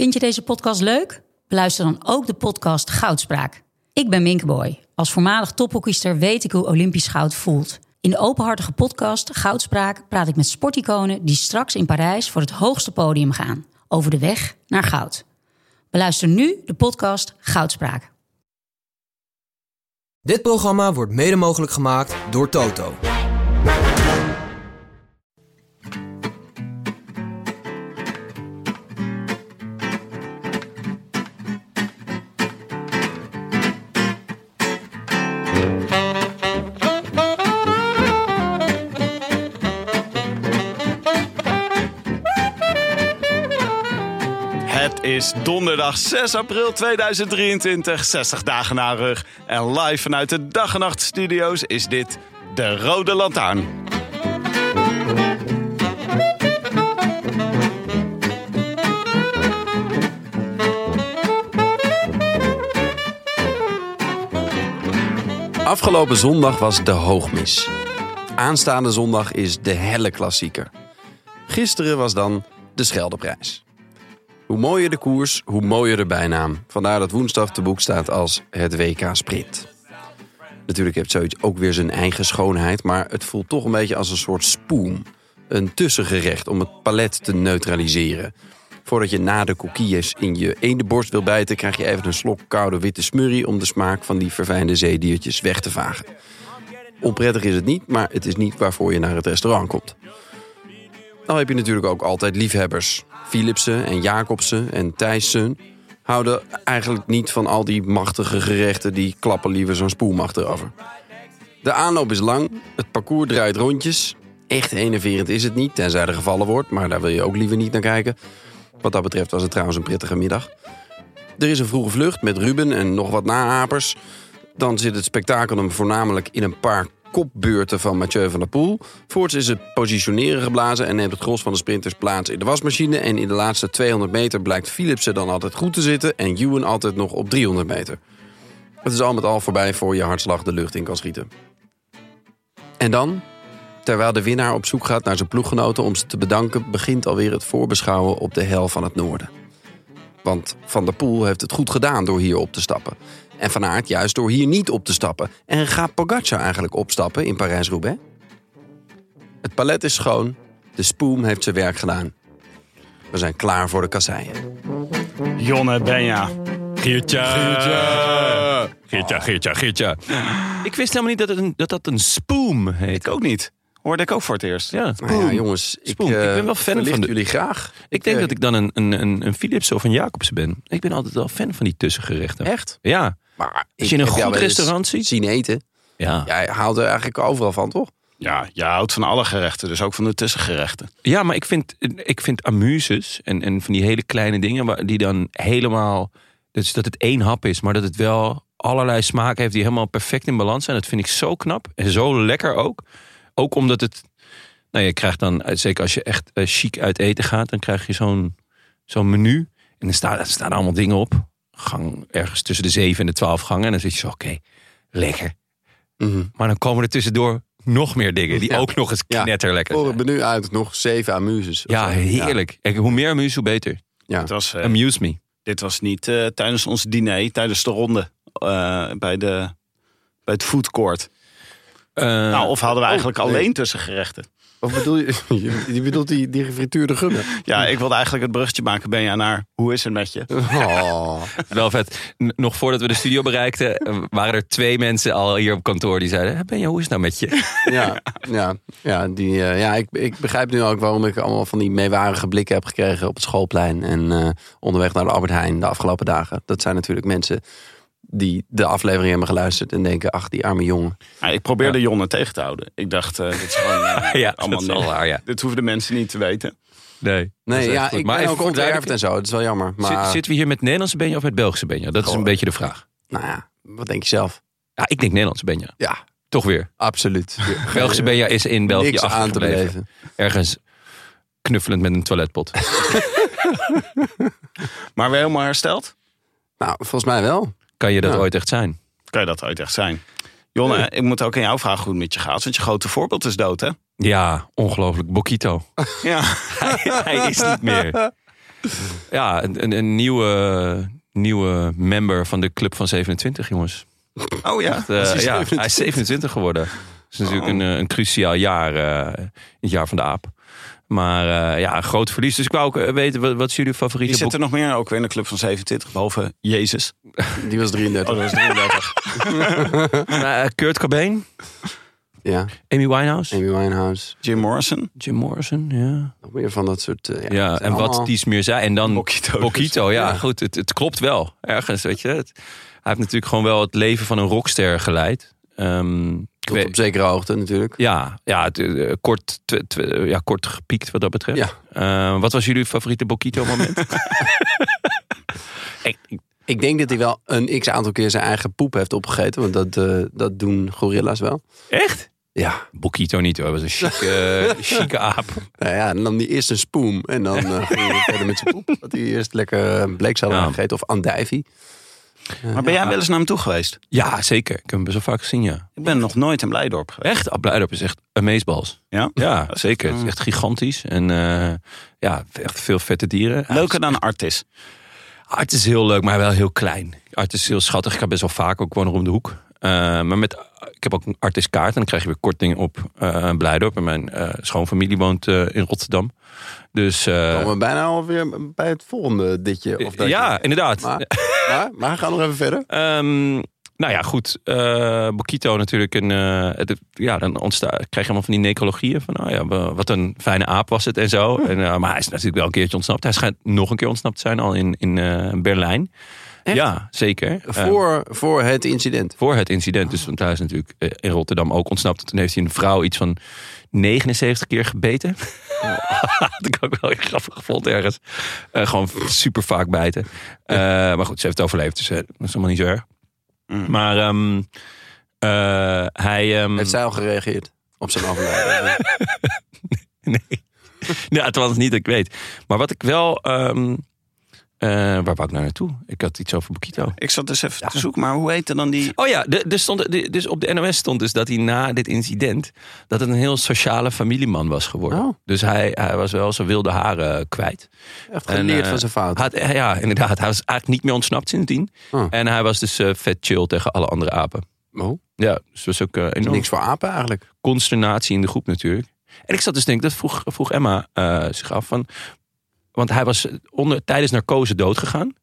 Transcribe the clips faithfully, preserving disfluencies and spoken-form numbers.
Vind je deze podcast leuk? Beluister dan ook de podcast Goudspraak. Ik ben Minke Boy. Als voormalig tophockeyster weet ik hoe Olympisch goud voelt. In de openhartige podcast Goudspraak praat ik met sporticonen die straks in Parijs voor het hoogste podium gaan. Over de weg naar goud. Beluister nu de podcast Goudspraak. Dit programma wordt mede mogelijk gemaakt door Toto. Het is donderdag zes april tweeduizend drieëntwintig, zestig dagen na rug. En live vanuit de Dag en Nacht Studio's is dit de Rode Lantaarn. Afgelopen zondag was de Hoogmis. Aanstaande zondag is de helle klassieker. Gisteren was dan de Scheldeprijs. Hoe mooier de koers, hoe mooier de bijnaam. Vandaar dat woensdag te boek staat als het W K Sprint. Natuurlijk heeft zoiets ook weer zijn eigen schoonheid, maar het voelt toch een beetje als een soort spoem. Een tussengerecht om het palet te neutraliseren. Voordat je na de coquilles in je eendenborst wil bijten, krijg je even een slok koude witte smurrie om de smaak van die verfijnde zeediertjes weg te vagen. Onprettig is het niet, maar het is niet waarvoor je naar het restaurant komt. Dan heb je natuurlijk ook altijd liefhebbers. Philipsen en Jacobsen en Thijssen houden eigenlijk niet van al die machtige gerechten, die klappen liever zo'n spoelmacht erover. De aanloop is lang, het parcours draait rondjes. Echt enerverend is het niet, tenzij er gevallen wordt, maar daar wil je ook liever niet naar kijken. Wat dat betreft was het trouwens een prettige middag. Er is een vroege vlucht met Ruben en nog wat naapers. Dan zit het spektakel hem voornamelijk in een paar kopbeurten van Mathieu van der Poel. Voorts is het positioneren geblazen en neemt het gros van de sprinters plaats in de wasmachine. En in de laatste tweehonderd meter blijkt Philipsen dan altijd goed te zitten en Ewan altijd nog op driehonderd meter. Het is al met al voorbij voor je hartslag de lucht in kan schieten. En dan, terwijl de winnaar op zoek gaat naar zijn ploeggenoten om ze te bedanken, begint alweer het voorbeschouwen op de hel van het noorden. Want Van der Poel heeft het goed gedaan door hier op te stappen. En Van Aert juist door hier niet op te stappen. En gaat Pogacar eigenlijk opstappen in Parijs-Roubaix? Het palet is schoon. De spoem heeft zijn werk gedaan. We zijn klaar voor de kasseien. Jonne Benja. Geertje. Geertje. Geertje, Geertje, Geertje. Ik wist helemaal niet dat het een, dat, dat een spoem heet. Ik ook niet. Hoorde ik ook voor het eerst. Ja, Nou ja, jongens, ik, Spoem. uh, Ik ben wel fan verlicht van de- jullie graag. Ik denk uh, dat ik dan een, een, een, een Philips of een Jacobsen ben. Ik ben altijd wel fan van die tussengerechten. Echt? Ja. Maar Als je in een ik heb jou goed wel eens restaurant ziet. zien eten. Ja. Jij haalt er eigenlijk overal van, toch? Ja, je houdt van alle gerechten, dus ook van de tussengerechten. Ja, maar ik vind, ik vind amuses en, en van die hele kleine dingen waar- die dan helemaal, dus dat het één hap is, maar dat het wel allerlei smaken heeft die helemaal perfect in balans zijn. Dat vind ik zo knap en zo lekker ook. Ook omdat het, nou je krijgt dan, zeker als je echt uh, chic uit eten gaat, dan krijg je zo'n, zo'n menu en er staan, er staan allemaal dingen op. Gang ergens tussen de zeven en de twaalf gangen en dan zit je zo, oké, okay, lekker. Mm-hmm. Maar dan komen er tussendoor nog meer dingen die Ja. ook nog eens Ja. knetterlekker Voor zijn. het menu uit nog zeven amuses. of Ja, zo. heerlijk. En hoe meer amuse, hoe beter. Ja. Het was, eh, Amuse me. dit was niet uh, tijdens ons diner, tijdens de ronde uh, bij, de, bij het food court. Uh, nou, of hadden we eigenlijk oh, nee. alleen tussengerechten? Of bedoel je, je bedoelt die, die gefrituurde gummen? Ja, ik wilde eigenlijk het bruggetje maken, Benja, naar hoe is het met je? Oh. Wel vet. N- nog voordat we de studio bereikten, uh, waren er twee mensen al hier op kantoor die zeiden: Ben je, hoe is het nou met je? Ja, ja, ja, die, uh, ja ik, ik begrijp nu ook waarom ik allemaal van die meewarige blikken heb gekregen op het schoolplein en uh, onderweg naar de Albert Heijn de afgelopen dagen. Dat zijn natuurlijk mensen die de aflevering hebben geluisterd en denken, ach, die arme jongen. Ja, ik probeerde Ja. Jonne tegen te houden. Ik dacht, uh, dit is gewoon uh, Ja, allemaal dat is wel nee. waar, ja. Dit hoeven de mensen niet te weten. Nee. dat Nee, is echt ja, goed. ik Maar ben even ook voor onterfd en duidelijkheid, zo. Het is wel jammer. Maar, zit- Zitten we hier met Nederlandse Benja of met Belgische Benja? Dat is Goh. een beetje de vraag. nou ja, wat denk je zelf? Ja, ik denk Nederlandse Benja. Ja, Toch weer. absoluut. Belgische Benja is in België Niks aan te achtergebleven. beleven. Ergens knuffelend met een toiletpot. Maar weer helemaal hersteld? Nou, volgens mij wel. Kan je dat Ja. ooit echt zijn? Kan je dat ooit echt zijn? Jonne, Nee. ik moet ook aan jou vragen hoe het met je gaat. Want je grote voorbeeld is dood, hè? Ja, ongelooflijk. Bokito. Ja. hij, hij is niet meer. Ja, een, een, een nieuwe, nieuwe member van de Club van zevenentwintig, jongens. Oh ja? Echt, uh, ja, hij is zevenentwintig geworden. Dat is natuurlijk Oh. een, een cruciaal jaar, uh, het jaar van de aap. Maar uh, ja, een groot verlies. Dus ik wou ook uh, weten, wat, wat is jullie favoriete... Die zit er nog meer ook weer in de Club van zevenentwintig, behalve Jezus. Die was drieëndertig. Oh, dat was drieëndertig. uh, Kurt Cobain, Ja, Amy Winehouse, Amy Winehouse. Jim Morrison. Jim Morrison, ja. Nog meer van dat soort... Uh, ja, Ja, het en allemaal- wat Ties meer zei. En dan Boquito. Boquito, ja, Ja. goed. Het, het klopt wel, ergens, weet je. Het, hij heeft natuurlijk gewoon wel het leven van een rockster geleid. Um, ik Tot weet- op zekere hoogte natuurlijk. Ja, ja, het, uh, kort, tw- tw- ja, kort gepiekt wat dat betreft. Ja. Uh, wat was jullie favoriete Boquito moment? ik, ik- Ik denk dat hij wel een x-aantal keer zijn eigen poep heeft opgegeten. Want dat, uh, dat doen gorilla's wel. echt? Ja. Boquito niet hoor, hij was een chique, chique aap. Nou ja, dan nam hij eerst een spoem. En dan uh, ging hij verder met zijn poep. Dat hij eerst lekker bleekselder Ja. had gegeten. Of andijvie. Maar ben jij wel eens naar hem toe geweest? Ja, zeker. Ik heb hem best wel vaak gezien, ja. Ik ben nog nooit in Blijdorp geweest. Echt, Blijdorp is echt amazeballs. Ja? Ja, zeker. Het is echt gigantisch. En uh, ja, echt veel vette dieren. Leuker dan Artis. Art is heel leuk, maar wel heel klein. Art is heel schattig. Ik ga best wel vaak ook gewoon om de hoek. Uh, maar met, ik heb ook een Artis kaart en dan krijg je weer korting op uh, Blijdorp. En mijn uh, schoonfamilie woont uh, in Rotterdam. Dus, uh, Komen we bijna alweer bij het volgende ditje. Of dat ja, je... inderdaad. Maar, maar, maar ga nog even verder. Um, nou ja, goed. Uh, Boquito natuurlijk. Een, uh, het, ja, dan ontstaat, krijg je allemaal van die necrologieën. Van, nou ja, wat een fijne aap was het en zo. En, uh, maar hij is natuurlijk wel een keertje ontsnapt. Hij schijnt nog een keer ontsnapt te zijn al in, in uh, Berlijn. Echt? Ja, zeker. Voor, uh, voor het incident. Voor het incident. Dus want hij is natuurlijk uh, in Rotterdam ook ontsnapt. Toen heeft hij een vrouw iets van negenenzeventig keer gebeten. Dat ik ook wel heel grappig gevonden ergens. Uh, gewoon super vaak bijten. Uh, maar goed, ze heeft het overleefd. Dus uh, dat is allemaal niet zo erg. Mm. Maar um, uh, hij... Um... Heeft zij al gereageerd op zijn overlijden? nee. Ja, het was het niet dat ik weet. Maar wat ik wel... Um, Uh, waar wou ik nou naartoe? Ik had iets over Boquito. Ik zat dus even ja. te zoeken, maar hoe heette dan die... Oh ja, de, de stond, de, dus op de N O S stond dus dat hij na dit incident... dat het een heel sociale familieman was geworden. Oh. Dus hij, hij was wel zijn wilde haren kwijt. Echt geleerd en, uh, van zijn fouten. Had, ja, inderdaad. Hij was eigenlijk niet meer ontsnapt sindsdien. Oh. En hij was dus uh, vet chill tegen alle andere apen. Oh. Ja, dus was ook uh, enorm... Niks voor apen eigenlijk. Consternatie in de groep natuurlijk. En ik zat dus denk, dat vroeg, vroeg Emma uh, zich af van... Want hij was onder, tijdens narcose doodgegaan.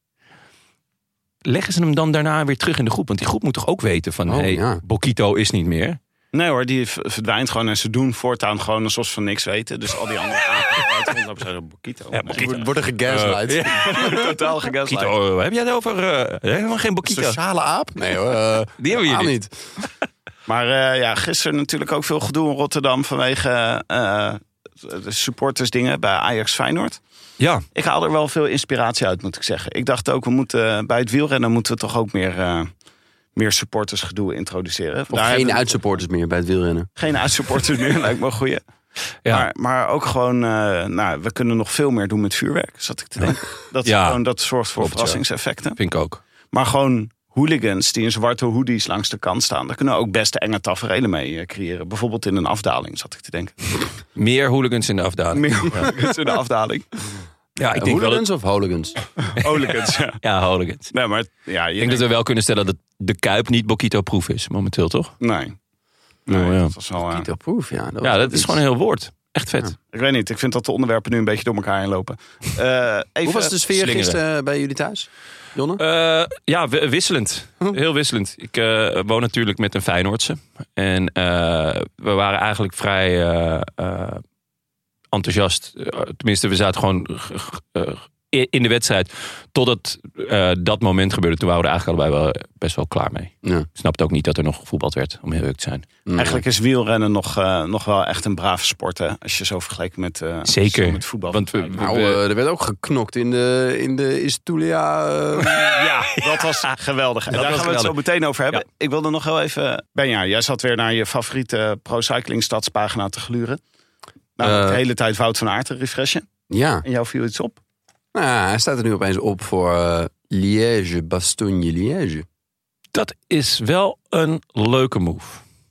Leggen ze hem dan daarna weer terug in de groep? Want die groep moet toch ook weten van... Oh, hey, ja. Boquito is niet meer. Nee hoor, die verdwijnt gewoon en ze doen voortaan gewoon alsof ze van niks weten. Dus al die andere apen uit zeggen Boquito. Ja, Boquito. Nee. Worden gegaslight. Uh, ja. Totaal gegaslight. Boquito, heb jij het over? Uh, helemaal geen Boquito. Sociale aap? Nee hoor. Uh, die hebben we hier niet. Maar uh, ja, gisteren natuurlijk ook veel gedoe in Rotterdam vanwege uh, de supportersdingen bij Ajax Feyenoord. Ja. Ik haal er wel veel inspiratie uit, moet ik zeggen. Ik dacht ook, we moeten bij het wielrennen moeten we toch ook meer, uh, meer supportersgedoe introduceren. Of Daar geen uitsupporters meer bij het wielrennen. Geen uitsupporters meer, lijkt me een goeie. Ja. Maar, maar ook gewoon, uh, nou, we kunnen nog veel meer doen met vuurwerk, zat ik te denken. Dat, ja. gewoon, dat zorgt voor Klopt, verrassingseffecten. Ja. Vind ik ook. Maar gewoon hooligans die in zwarte hoodies langs de kant staan. Daar kunnen we ook best enge taferelen mee creëren. Bijvoorbeeld in een afdaling, zat ik te denken. Meer hooligans in de afdaling. Meer hooligans in de afdaling. Ja, ik denk hooligans of hooligans? Hooligans, ja. Ja, hooligans. Nee, maar, ja, je ik denk dat we wel kunnen stellen dat de Kuip niet Boquito-proof is momenteel, toch? Nee. Nee, oh, ja. dat was wel... Boquito-proof, ja. Dat, ja, dat is iets. gewoon een heel woord. Echt vet. Ja. Ik weet niet, ik vind dat de onderwerpen nu een beetje door elkaar heen lopen. Uh, even Hoe was de sfeer slingeren. gisteren bij jullie thuis, Jonne? Uh, ja, wisselend. Heel wisselend. Ik uh, woon natuurlijk met een Feyenoordse. En uh, we waren eigenlijk vrij uh, uh, enthousiast. Uh, tenminste, we zaten gewoon uh, in de wedstrijd. Totdat uh, dat moment gebeurde. Toen waren we er eigenlijk allebei wel best wel klaar mee. Ja. Ik snapte ook niet dat er nog gevoetbald werd, om heel eerlijk te zijn. Nee. Eigenlijk is wielrennen nog, uh, nog wel echt een brave sport, hè? Als je zo vergelijkt met, uh, Zeker. met voetbal. Want we, we, nou, uh, er werd ook geknokt in de, in de Istulia. Uh... ja, dat was geweldig. En dat daar was gaan we het zo meteen over hebben. Ja. Ik wilde nog heel even... Benja, jij zat weer naar je favoriete pro-cycling stadspagina te gluren. Nou, uh, de hele tijd Wout van Aert te refreshen. Ja. En jou viel iets op? Nou, hij staat er nu opeens op voor uh, Liège, Bastogne-Liège. Dat is wel een leuke move.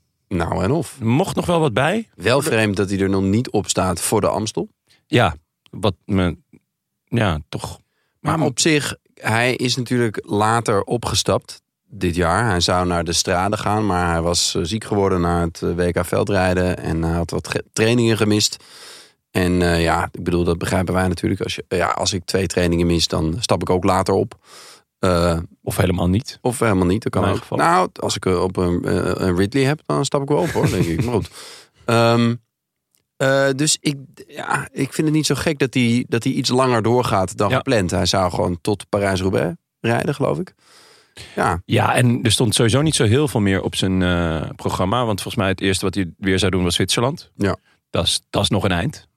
Nou en of. Mocht nog wel wat bij. Wel vreemd dat hij er nog niet op staat voor de Amstel. Ja, wat me ja, toch. Maar op zich, hij is natuurlijk later opgestapt dit jaar. Hij zou naar de Strade gaan, maar hij was ziek geworden na het W K veldrijden. En hij had wat ge- trainingen gemist. En uh, ja, ik bedoel, dat begrijpen wij natuurlijk. Als, je, ja, als ik twee trainingen mis, dan stap ik ook later op. Uh, of helemaal niet. Of helemaal niet, dat kan ook. Geval. Nou, als ik op een, uh, een Ridley heb, dan stap ik wel op hoor, denk ik. Maar goed. Um, uh, dus ik, ja, ik vind het niet zo gek dat hij, dat hij iets langer doorgaat dan ja. gepland. Hij zou gewoon tot Parijs-Roubaix rijden, geloof ik. Ja. ja, en er stond sowieso niet zo heel veel meer op zijn uh, programma. Want volgens mij het eerste wat hij weer zou doen was Zwitserland. Ja. Dat is, dat is nog een eind.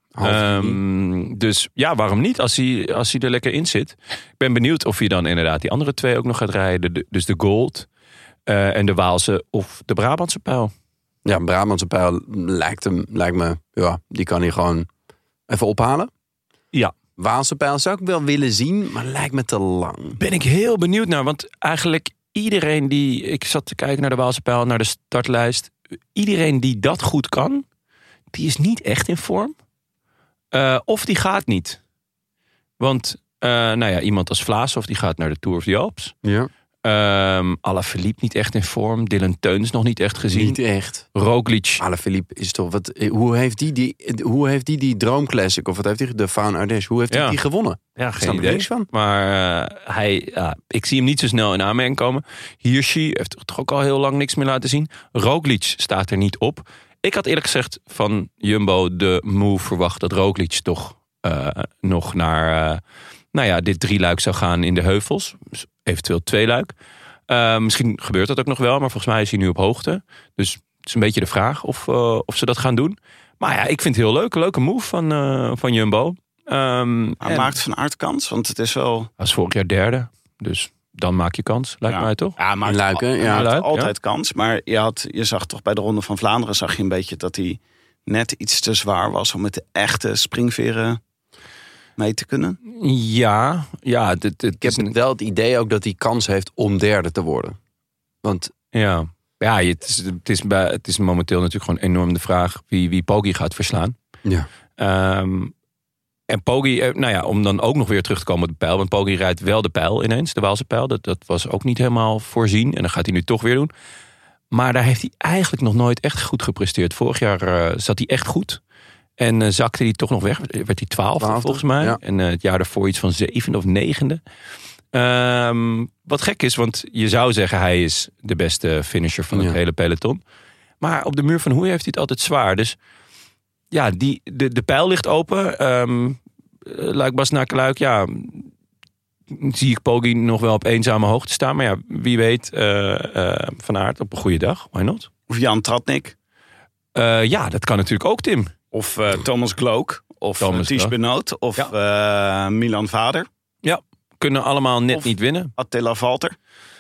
Um, dus ja, waarom niet als hij, als hij er lekker in zit. Ik ben benieuwd of hij dan inderdaad die andere twee ook nog gaat rijden. De, dus de Gold uh, en de Waalse of de Brabantse Pijl. Ja, Brabantse Pijl lijkt, hem, lijkt me, ja, die kan hij gewoon even ophalen. Ja. Waalse Pijl zou ik wel willen zien, maar lijkt me te lang. Ben ik heel benieuwd naar, want eigenlijk iedereen die... Ik zat te kijken naar de Waalse Pijl, naar de startlijst. Iedereen die dat goed kan, die is niet echt in vorm. Uh, of die gaat niet. Want, uh, nou ja, iemand als Vlaashoff, die gaat naar de Tour of the Alps. Ja. Um, Alaphilippe niet echt in vorm. Dylan Teuns nog niet echt gezien. Niet echt. Roglic. Alaphilippe is toch wat. Hoe heeft die die, hoe heeft die, die Droomclassic, of wat heeft hij, de Faun Ardèche, hoe heeft hij ja. die gewonnen? Ja, geen idee. Niks van. Maar uh, hij, ja, ik zie hem niet zo snel in aanmerking komen. Hirschi heeft toch ook al heel lang niks meer laten zien. Roglic staat er niet op. Ik had eerlijk gezegd van Jumbo de move verwacht dat Roglic toch uh, nog naar uh, nou ja, dit drieluik zou gaan in de heuvels. Eventueel tweeluik. Uh, misschien gebeurt dat ook nog wel, maar volgens mij is hij nu op hoogte. Dus het is een beetje de vraag of, uh, of ze dat gaan doen. Maar ja, ik vind het heel leuk. Een leuke move van, uh, van Jumbo. Um, Hij en... maakt Van Aert kans, want het is wel... Hij was vorig jaar derde, dus... Dan maak je kans, lijkt ja. mij toch? Ja, maakt Luik, al, ja. Luik, altijd ja. kans. Maar je, had, je zag toch bij de Ronde van Vlaanderen... zag je een beetje dat hij net iets te zwaar was... om met de echte springveren mee te kunnen. Ja, ja. Dit, dit ik heb een... wel het idee ook dat hij kans heeft om derde te worden. Want... Ja, ja het, is, het, is bij, het is momenteel natuurlijk gewoon enorm de vraag... wie, wie Poggi gaat verslaan. Ja. Um, En Poggi, nou ja, om dan ook nog weer terug te komen op de pijl. Want Poggi rijdt wel de pijl ineens, de Waalse pijl. Dat, dat was ook niet helemaal voorzien. En dat gaat hij nu toch weer doen. Maar daar heeft hij eigenlijk nog nooit echt goed gepresteerd. Vorig jaar uh, zat hij echt goed. En uh, zakte hij toch nog weg. Werd hij twaalfde volgens mij. Ja. En uh, het jaar daarvoor iets van zevende of negende. Um, wat gek is, want je zou zeggen... hij is de beste finisher van het ja. hele peloton. Maar op de muur van Hoei heeft hij het altijd zwaar. Dus... Ja, die, de, de pijl ligt open. Um, Luik, Bastenaken, Luik, ja... zie ik Poggi nog wel op eenzame hoogte staan. Maar ja, wie weet uh, uh, Van Aert op een goede dag. Why not? Of Jan Tratnik. Uh, ja, dat kan natuurlijk ook, Tim. Of uh, Thomas Glook. Of Thomas Ties Benoot. Of ja. uh, Milan Vader. Ja, kunnen allemaal net of niet winnen. Attila Valter.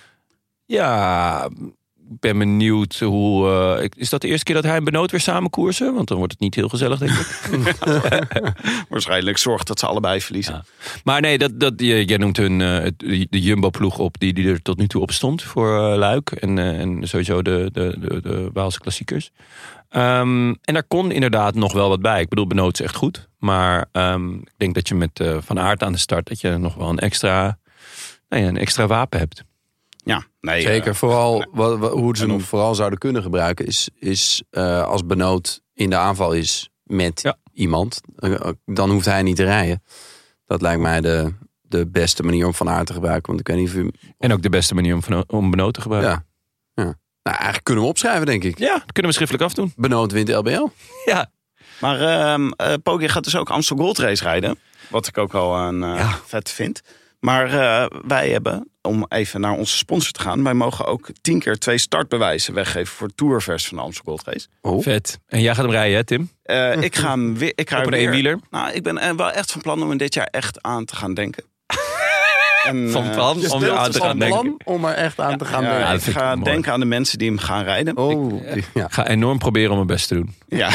Ja... Ik ben benieuwd hoe... Uh, is dat de eerste keer dat hij en Benoot weer samen koersen? Want dan wordt het niet heel gezellig, denk ik. Waarschijnlijk zorgt dat ze allebei verliezen. Ja. Maar nee, dat, dat, jij noemt hun, uh, de Jumbo-ploeg op die, die er tot nu toe op stond voor uh, Luik. En, uh, en sowieso de, de, de, de Waalse klassiekers. Um, en daar kon inderdaad nog wel wat bij. Ik bedoel, Benoot is echt goed. Maar um, ik denk dat je met uh, Van Aert aan de start... dat je nog wel een extra, nou ja, een extra wapen hebt. Ja, nee, zeker. Uh, vooral nee. wat, wat, hoe ze hem of... vooral zouden kunnen gebruiken is, is uh, als Benoot in de aanval is met ja. iemand, uh, dan hoeft hij niet te rijden. Dat lijkt mij de, de beste manier om Van Aert te gebruiken. Want ik weet niet of u... En ook de beste manier om, van, om Benoot te gebruiken. Ja. ja. Nou, eigenlijk kunnen we opschrijven, denk ik. Ja, dat kunnen we schriftelijk afdoen. Benoot wint L B L. Ja. Maar uh, uh, Poggi gaat dus ook Amstel Gold Race rijden. Wat ik ook wel een uh, ja. vet vind. Maar uh, wij hebben, om even naar onze sponsor te gaan... wij mogen ook tien keer twee startbewijzen weggeven... voor Tourvers van de Amstel Gold Race. Oh. Vet. En jij gaat hem rijden, hè, Tim? Uh, ik ga hem weer... Ik ga Op een weer, eenwieler? Nou, ik ben wel echt van plan om hem dit jaar echt aan te gaan denken. En, van plan uh, om er aan te gaan denken? Plan om er echt aan ja, te gaan ja, denken. Ik ga denken aan de mensen die hem gaan rijden. Oh, ik ja. ga enorm proberen om mijn best te doen. Ja.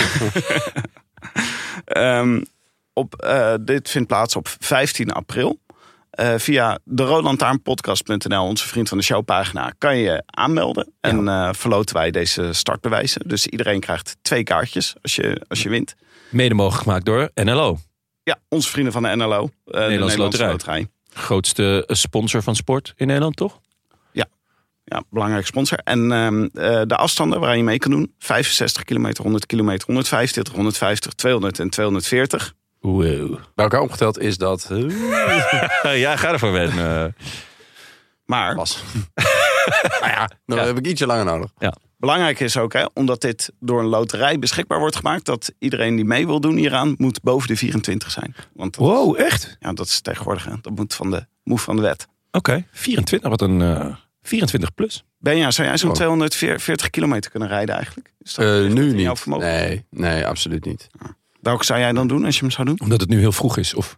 um, op, uh, dit vindt plaats op vijftien april. Uh, via de roodlantaarnpodcast punt n l, onze vriend van de showpagina, kan je aanmelden. Ja. En uh, verloten wij deze startbewijzen. Dus iedereen krijgt twee kaartjes als je, als je wint. Mede mogelijk gemaakt door N L O. Ja, onze vrienden van de N L O. Uh, Nederlandse de Nederlandse Loterij. Loterij. Grootste sponsor van sport in Nederland, toch? Ja, belangrijk sponsor. En um, uh, de afstanden waar je mee kan doen. vijfenzestig kilometer, honderd kilometer, honderdvijfentwintig, honderdvijftig, tweehonderd en tweehonderdveertig. Wow. Bij elkaar opgeteld is dat... Uh, ja, ga ervoor wennen. Maar Pas. nou ja, dan Ja. heb ik ietsje langer nodig. belangrijk is ook, hè, omdat dit door een loterij beschikbaar wordt gemaakt, dat iedereen die mee wil doen hieraan moet boven de vierentwintig zijn. Want dat, Wow, echt? ja, dat is tegenwoordig. Hè. Dat moet van de moe van de wet. Oké, okay. vierentwintig, wat een uh, vierentwintig plus. Benja, zou jij zo'n Oh. tweehonderdveertig kilometer kunnen rijden eigenlijk? Is dat Uh, echt nu in jouw niet. vermogen? Nee, nee, absoluut niet. Welke zou jij dan doen als je hem zou doen? Omdat het nu heel vroeg is, of?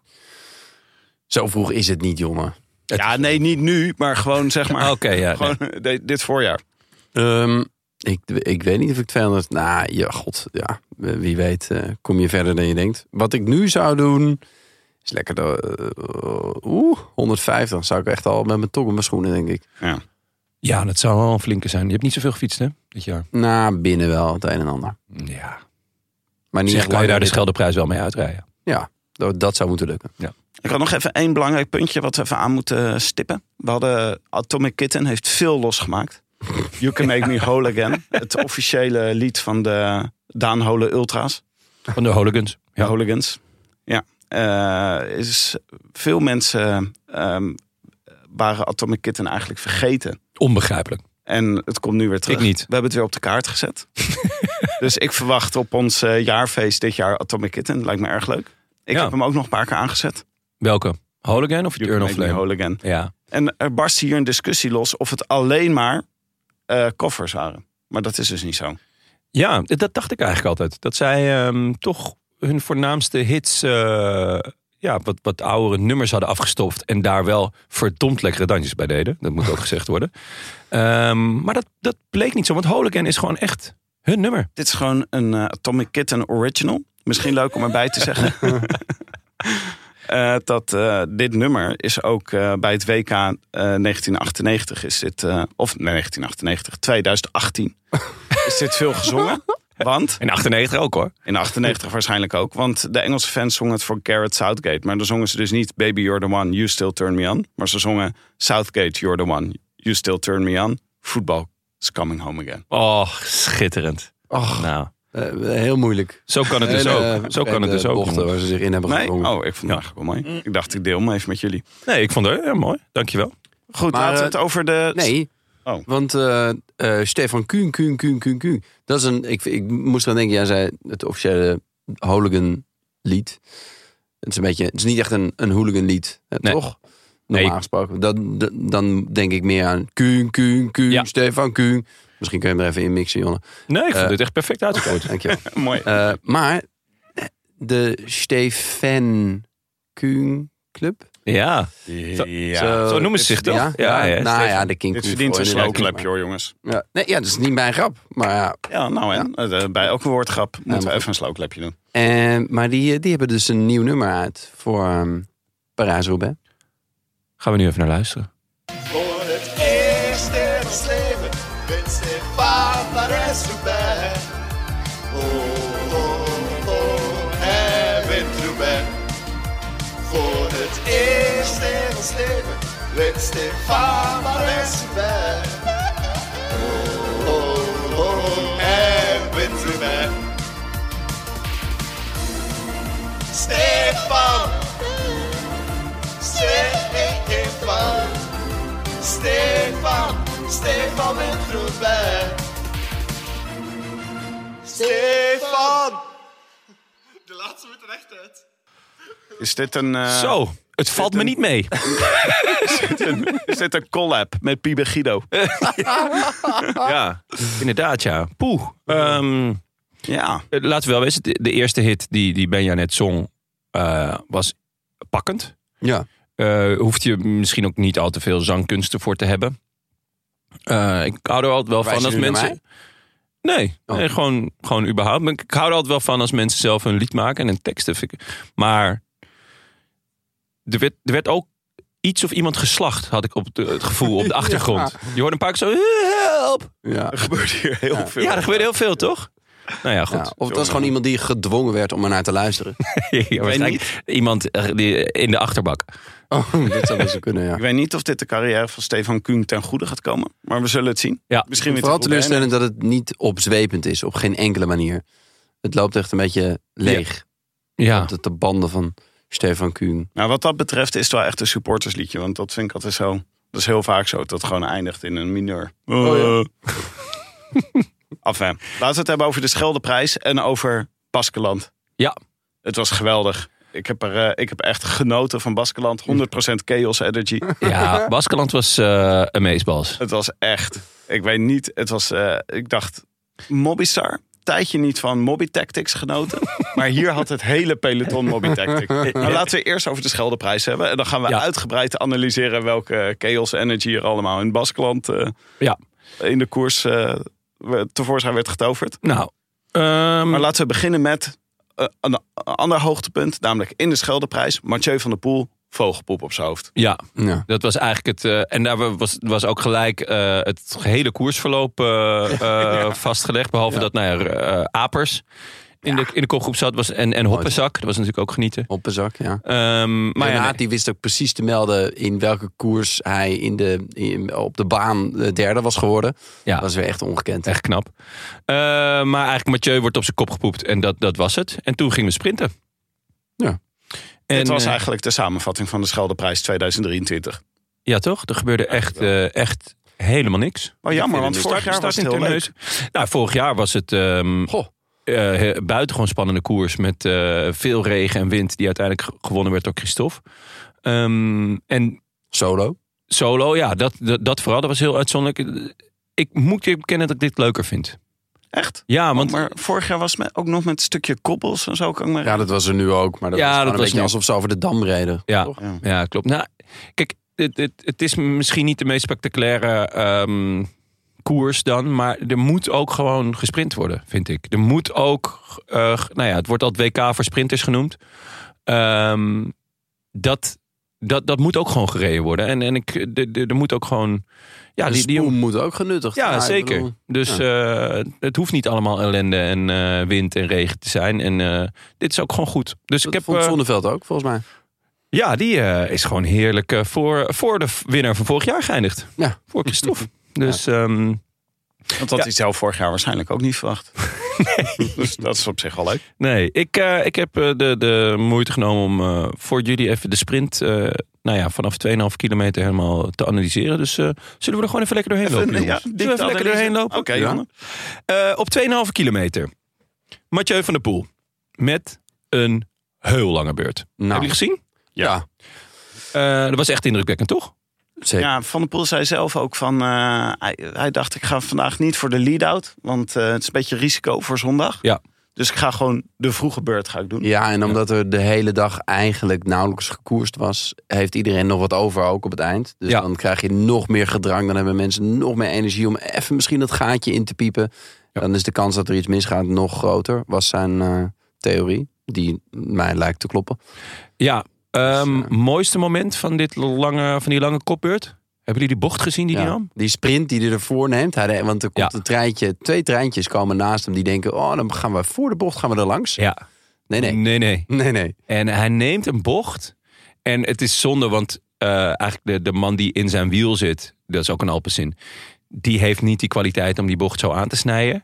Zo vroeg is het niet, jongen. Ja, nee, niet nu, maar gewoon zeg maar. Oké, okay, ja. Gewoon de- dit voorjaar. Um, ik, ik weet niet of ik tweehonderd... Nou, ja, god, ja. Wie weet uh, kom je verder dan je denkt. Wat ik nu zou doen... is lekker de... Uh, Oeh, honderdvijftig. Zou ik echt al met mijn tong op mijn schoenen, denk ik. Ja. Ja, dat zou wel een flinke zijn. Je hebt niet zoveel gefietst, hè, dit jaar? Nou, binnen wel het een en ander. Ja. Maar niet Zeg, echt kan je daar de lang- Scheldeprijs wel mee uitrijden? Ja, dat, dat zou moeten lukken. Ik had nog even één belangrijk puntje wat we even aan moeten stippen. We hadden Atomic Kitten heeft veel losgemaakt. You Can Make Me Whole Again. Het officiële lied van de Daan Hole Ultra's. Van de hooligans. De Ja. hooligans. Ja. Uh, is veel mensen um, waren Atomic Kitten eigenlijk vergeten. Onbegrijpelijk. En het komt nu weer terug. Ik niet. We hebben het weer op de kaart gezet. Dus ik verwacht op ons uh, jaarfeest dit jaar Atomic Kitten. Lijkt me erg leuk. Ik Ja. heb hem ook nog een paar keer aangezet. Welke? Hooligan of You Turn Can of Make Me Flame? Whole Again. Ja. En er barst hier een discussie los of het alleen maar uh, covers waren. Maar dat is dus niet zo. Ja, dat dacht ik eigenlijk altijd. Dat zij um, toch hun voornaamste hits, uh, ja, wat, wat oudere nummers hadden afgestoft. En daar wel verdomd lekkere dansjes bij deden. Dat moet ook gezegd worden. Um, maar dat, dat bleek niet zo. Want Hooligan is gewoon echt hun nummer. Dit is gewoon een uh, Atomic Kitten original. Misschien leuk om erbij te zeggen. Uh, dat uh, dit nummer is ook uh, bij het W K uh, negentien achtennegentig is dit, uh, of nee, negentien achtennegentig, twintig achttien is dit veel gezongen. Want In achtennegentig ook hoor. in achtennegentig waarschijnlijk ook, want de Engelse fans zongen het voor Gareth Southgate, maar dan zongen ze dus niet Baby You're the One, You Still Turn Me On, maar ze zongen Southgate You're the One, You Still Turn Me On, Football is Coming Home Again. Oh, schitterend. Och, Nou, uh, heel moeilijk. zo kan het dus Hele, ook. Zo kan het dus vreemde ook. bochten waar ze zich in hebben Nee? gedrongen. Oh, ik vond het eigenlijk wel mooi. Ik dacht ik deel hem even met jullie. Nee, ik vond het ja, mooi. Dankjewel. Goed, Maar, laten we uh, het over de... Nee, Oh. want uh, uh, Stefan Kuhn, Kuhn, Kuhn, Kuhn, Kuhn. Dat is een, ik, ik moest eraan denken, jij zei het officiële hooligan lied. Het is een beetje, het is niet echt een, een hooligan lied, hè, Nee. toch? Nee. Normaal gesproken. Dan, dan denk ik meer aan Kuhn, Kuhn, Kuhn, Ja. Stefan Kuhn. Misschien kun je hem er even in mixen, Jonne. Nee, ik vond Uh, dit echt perfect uitgevoerd. Dankjewel. Mooi. Uh, maar de Stefan Kuhn Club. Ja, Ja. zo noemen ze zich toch? Ja, ja, ja, nou Stefan. ja, de King Dit Koen verdient voor een inderdaad. slowclapje hoor, jongens. Ja, nee, ja, dat is niet mijn grap. Maar ja, Ja, nou en? Uh, bij elke woordgrap moeten maar we goed. even een slowclapje doen. En, maar die, die hebben dus een nieuw nummer uit voor um, Parijs-Roubaix. Gaan we nu even naar luisteren. Voor het eerst in ons leven wint Stefan Parijs-Roubaix. Oh, oh, oh, hij wint Roubaix. Voor het eerst in ons leven wint Stefan Parijs-Roubaix. Oh, oh, oh, hij wint Roubaix. Stefan! Stefan, Stefan, Stefan wint Roubaix. Stefan! De laatste moet er echt uit. Is dit een, uh, Zo, het valt me niet mee. is dit een, is dit een collab met Pibe Guido? Ja, inderdaad ja. Poeh. Um, Ja. laten we wel wezen, de, de eerste hit die, die Benja net zong uh, was pakkend. Ja. Uh, hoeft je misschien ook niet al te veel zangkunsten voor te hebben. Uh, ik hou er altijd wel Wijs van als je nu naar mensen... Nee, Oh. nee gewoon, gewoon überhaupt. Maar ik hou er altijd wel van als mensen zelf een lied maken en een tekst. Vind ik- Maar er werd, er werd ook iets of iemand geslacht, had ik op de, het gevoel, op de achtergrond. Je hoorde een paar keer zo, help! Ja. Er gebeurt hier heel veel. Ja, er gebeurde heel veel, toch? Nou ja, goed. Ja, of het was gewoon iemand die gedwongen werd om ernaar te luisteren. ja, waarschijnlijk iemand uh, die, in de achterbak. Oh, dat zou best zo kunnen, ja. Ik weet niet of dit de carrière van Stefan Küng ten goede gaat komen. Maar we zullen het zien. Ja. Misschien weer Vooral te goed teleurstellend dat het niet opzwepend is. Op geen enkele manier. Het loopt echt een beetje leeg. Ja. Op de, de banden van Stefan Küng. Nou, wat dat betreft is het wel echt een supportersliedje. Want dat vind ik altijd zo... Dat is heel vaak zo. Dat het gewoon eindigt in een mineur. Oh, ja. Enfin, laten we het hebben over de Scheldeprijs. En over Baskeland. Ja. Het was geweldig. Ik heb, er, uh, ik heb echt genoten van Baskeland. honderd procent Chaos Energy. Ja, Baskeland was uh, amazeballs. Het was echt... Ik weet niet... Het was... Uh, ik dacht... Mobbystar... Tijdje niet van Mobby Tactics genoten. Maar hier had het hele peloton Mobby Tactics. Maar laten we eerst over de Scheldeprijs hebben. En dan gaan we ja. uitgebreid analyseren welke Chaos Energy er allemaal in Baskeland uh, ja. in de koers uh, tevoorschijn werd getoverd. Nou, um... maar laten we beginnen met uh, een ander hoogtepunt. Namelijk in de Scheldeprijs. Mathieu van der Poel. Vogelpoep op zijn hoofd. Ja, ja, dat was eigenlijk het... Uh, en daar was, was ook gelijk uh, het hele koersverloop uh, uh, ja. vastgelegd. Behalve ja. dat nou ja, uh, Apers in, ja. de, in de kopgroep zat. Was, en, en Hoppenzak, dat was natuurlijk ook genieten. Hoppenzak, ja. Um, maar ja, ja, die wist ook precies te melden in welke koers hij in de, in, op de baan de derde was geworden. Ja. Dat was weer echt ongekend. Echt knap. Uh, maar eigenlijk Mathieu wordt op zijn kop gepoept en dat, dat was het. En toen gingen we sprinten. Ja. En, Dit was eigenlijk de samenvatting van de Scheldeprijs tweeduizend drieëntwintig. Ja, toch? Er gebeurde echt, uh, echt helemaal niks. Oh jammer, want vorig jaar was het heel leuk. Nou, vorig jaar was het um, uh, buitengewoon spannende koers met uh, veel regen en wind die uiteindelijk gewonnen werd door Christophe. Um, en Solo? Solo, ja, dat, dat, dat vooral. Dat was heel uitzonderlijk. Ik moet je bekennen dat ik dit leuker vind. Echt? Ja, want... Oh, maar vorig jaar was het ook nog met een stukje koppels en zo. Kan ik maar... Ja, dat was er nu ook. Maar dat ja, was dat een was beetje nu... alsof ze over de dam reden. Ja, ja. ja klopt. Nou, kijk, het, het, het is misschien niet de meest spectaculaire um, koers dan. Maar er moet ook gewoon gesprint worden, vind ik. Er moet ook... Uh, nou ja, het wordt al het W K voor sprinters genoemd. Um, dat, dat, dat moet ook gewoon gereden worden. En, en ik, er moet ook gewoon... Ja, de die, die spoen moet ook genuttigd ja, ja, zeker. Bedoel, dus ja. uh, het hoeft niet allemaal ellende en uh, wind en regen te zijn. En uh, dit is ook gewoon goed. Dus dat ik heb vond uh, Zonneveld ook, volgens mij. Ja, die uh, is gewoon heerlijk uh, voor, voor de winnaar van vorig jaar geëindigd. Ja. Voor Christophe. Dus... Ja. Um, Want dat ja. hij zelf vorig jaar waarschijnlijk ook niet verwacht. Nee. Dus dat is op zich wel leuk. Nee, ik, uh, ik heb uh, de, de moeite genomen om uh, voor jullie even de sprint... Uh, nou ja, vanaf twee komma vijf kilometer helemaal te analyseren. Dus uh, zullen we er gewoon even lekker doorheen lopen, jongens? Ja, zullen we even lekker doorheen lopen? Oké, okay, ja. uh, Op twee komma vijf kilometer. Mathieu van der Poel. Met een heel lange beurt. Nou. Heb je gezien? Ja. Uh, dat was echt indrukwekkend, toch? Zeker. Ja, Van der Poel zei zelf ook van... Uh, hij, hij dacht, ik ga vandaag niet voor de lead-out. Want uh, het is een beetje risico voor zondag. Ja. Dus ik ga gewoon de vroege beurt ga ik doen. Ja, en omdat er de hele dag eigenlijk nauwelijks gekoerst was... heeft iedereen nog wat over ook op het eind. Dus ja. dan krijg je nog meer gedrang. Dan hebben mensen nog meer energie om even misschien dat gaatje in te piepen. Ja. Dan is de kans dat er iets misgaat nog groter. Was zijn uh, theorie, die mij lijkt te kloppen. Ja, um, dus, uh, mooiste moment van, dit lange, van die lange kopbeurt... Hebben jullie die bocht gezien die ja, die nam? Die sprint die hij ervoor neemt. Hij, want er komt ja. een treintje, twee treintjes komen naast hem. Die denken, oh, dan gaan we voor de bocht gaan we er langs. Ja. Nee, nee. Nee, nee. nee, nee. En hij neemt een bocht. En het is zonde, want uh, eigenlijk de, de man die in zijn wiel zit... dat is ook een Alpecin. Die heeft niet die kwaliteit om die bocht zo aan te snijden.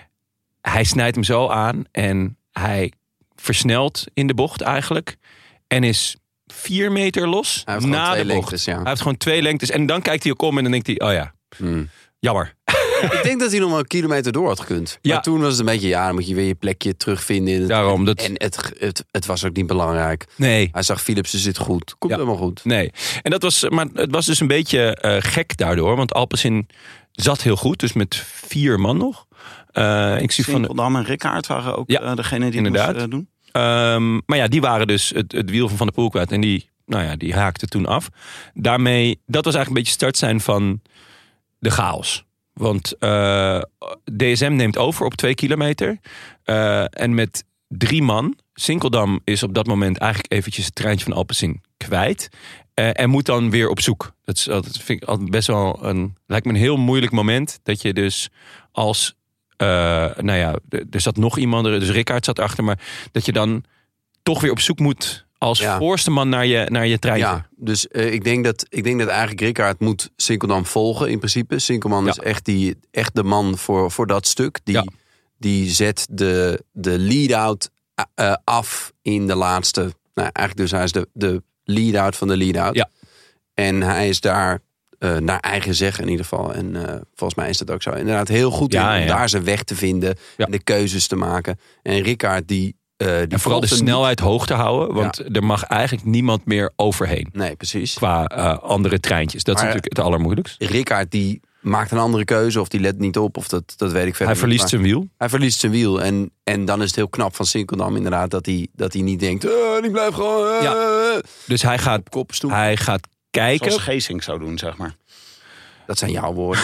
Hij snijdt hem zo aan en hij versnelt in de bocht eigenlijk. En is... vier meter los hij heeft na de bocht. Lengtes, ja. Hij heeft gewoon twee lengtes. En dan kijkt hij ook om en dan denkt hij, oh ja, hmm. jammer. Ik denk dat hij nog maar een kilometer door had gekund. Ja. Maar toen was het een beetje, ja, dan moet je weer je plekje terugvinden. In het, Daarom, dat... En het, het, het was ook niet belangrijk. Nee. Hij zag, Philipsen zit goed. Komt ja. helemaal goed. Nee. En dat was, maar het was dus een beetje uh, gek daardoor. Want Alpecin zat heel goed. Dus met vier man nog. Uh, ik zie van de... Dam en Rickaard waren ook ja, uh, degene die inderdaad. het moest uh, doen. Um, maar ja, die waren dus het, het wiel van Van der Poel kwijt. En die, nou ja, die haakte toen af. Daarmee, dat was eigenlijk een beetje start zijn van de chaos. Want uh, D S M neemt over op twee kilometer. Uh, en met drie man. Sinkeldam is op dat moment eigenlijk eventjes het treintje van Alpecin kwijt. Uh, en moet dan weer op zoek. Dat, is, dat vind ik altijd best wel een, lijkt me een heel moeilijk moment. Dat je dus als Uh, nou ja, er zat nog iemand, dus Rickaert zat achter. Maar dat je dan toch weer op zoek moet als ja. voorste man naar je, naar je trein. Ja, dus uh, ik, denk dat, ik denk dat eigenlijk Rickaert moet Sinkeldam volgen in principe. Sinkelman ja. is echt, die, echt de man voor, voor dat stuk. Die, ja. die zet de, de lead-out uh, af in de laatste... Nou, eigenlijk dus hij is de, de lead-out van de lead-out. Ja. En hij is daar... Uh, naar eigen zeggen in ieder geval. En uh, volgens mij is dat ook zo. Inderdaad heel goed ja, in, om ja. daar zijn weg te vinden. Ja. En de keuzes te maken. En Rickaert die... Uh, die en vooral de snelheid niet... hoog te houden. Want ja. er mag eigenlijk niemand meer overheen. Nee, precies. Qua uh, andere treintjes. Dat maar, is natuurlijk het allermoeilijkst. Rickaert die maakt een andere keuze. Of die let niet op. Of dat, dat weet ik verder Hij verliest niet. zijn wiel. Hij verliest zijn wiel. En, en dan is het heel knap van Sinkeldam inderdaad. Dat hij, dat hij niet denkt... Uh, ik blijf gewoon... Uh, ja. Dus hij gaat, kop hij gaat kijken... Zoals Geesink zou doen, zeg maar. Dat zijn jouw woorden.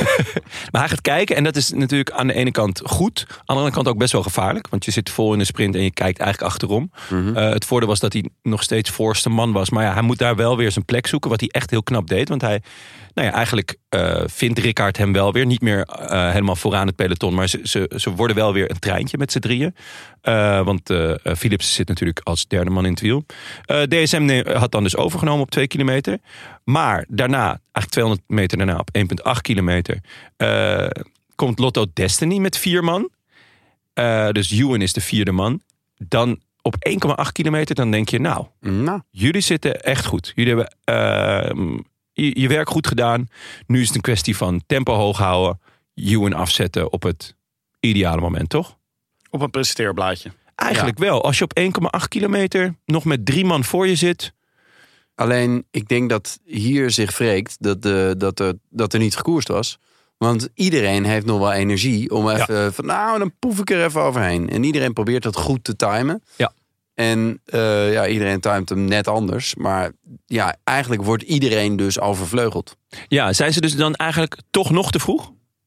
Maar hij gaat kijken en dat is natuurlijk aan de ene kant goed. Aan de andere kant ook best wel gevaarlijk. Want je zit vol in de sprint en je kijkt eigenlijk achterom. Mm-hmm. Uh, het voordeel was dat hij nog steeds voorste man was. Maar ja, hij moet daar wel weer zijn plek zoeken. Wat hij echt heel knap deed. Want hij, nou ja, eigenlijk uh, vindt Rickaert hem wel weer. Niet meer uh, helemaal vooraan het peloton. Maar ze, ze, ze worden wel weer een treintje met z'n drieën. Uh, want uh, Philips zit natuurlijk als derde man in het wiel. Uh, D S M had dan dus overgenomen op twee kilometer. Maar daarna, eigenlijk tweehonderd meter daarna op één komma acht kilometer... Uh, komt Lotto Destiny met vier man. Uh, dus Ewan is de vierde man. Dan op één komma acht kilometer, dan denk je... nou, nou, jullie zitten echt goed. Jullie hebben uh, je, je werk goed gedaan. Nu is het een kwestie van tempo hoog houden. Ewan afzetten op het ideale moment, toch? Op een presenteerblaadje. Eigenlijk ja. wel. Als je op één komma acht kilometer nog met drie man voor je zit... Alleen, ik denk dat hier zich wreekt dat, de, dat, er, dat er niet gekoerst was. Want iedereen heeft nog wel energie om even... Ja. van nou, dan poef ik er even overheen. En iedereen probeert dat goed te timen. Ja. En uh, ja, iedereen timet hem net anders. Maar ja, eigenlijk wordt iedereen dus overvleugeld. Ja, zijn ze dus dan eigenlijk toch nog te vroeg?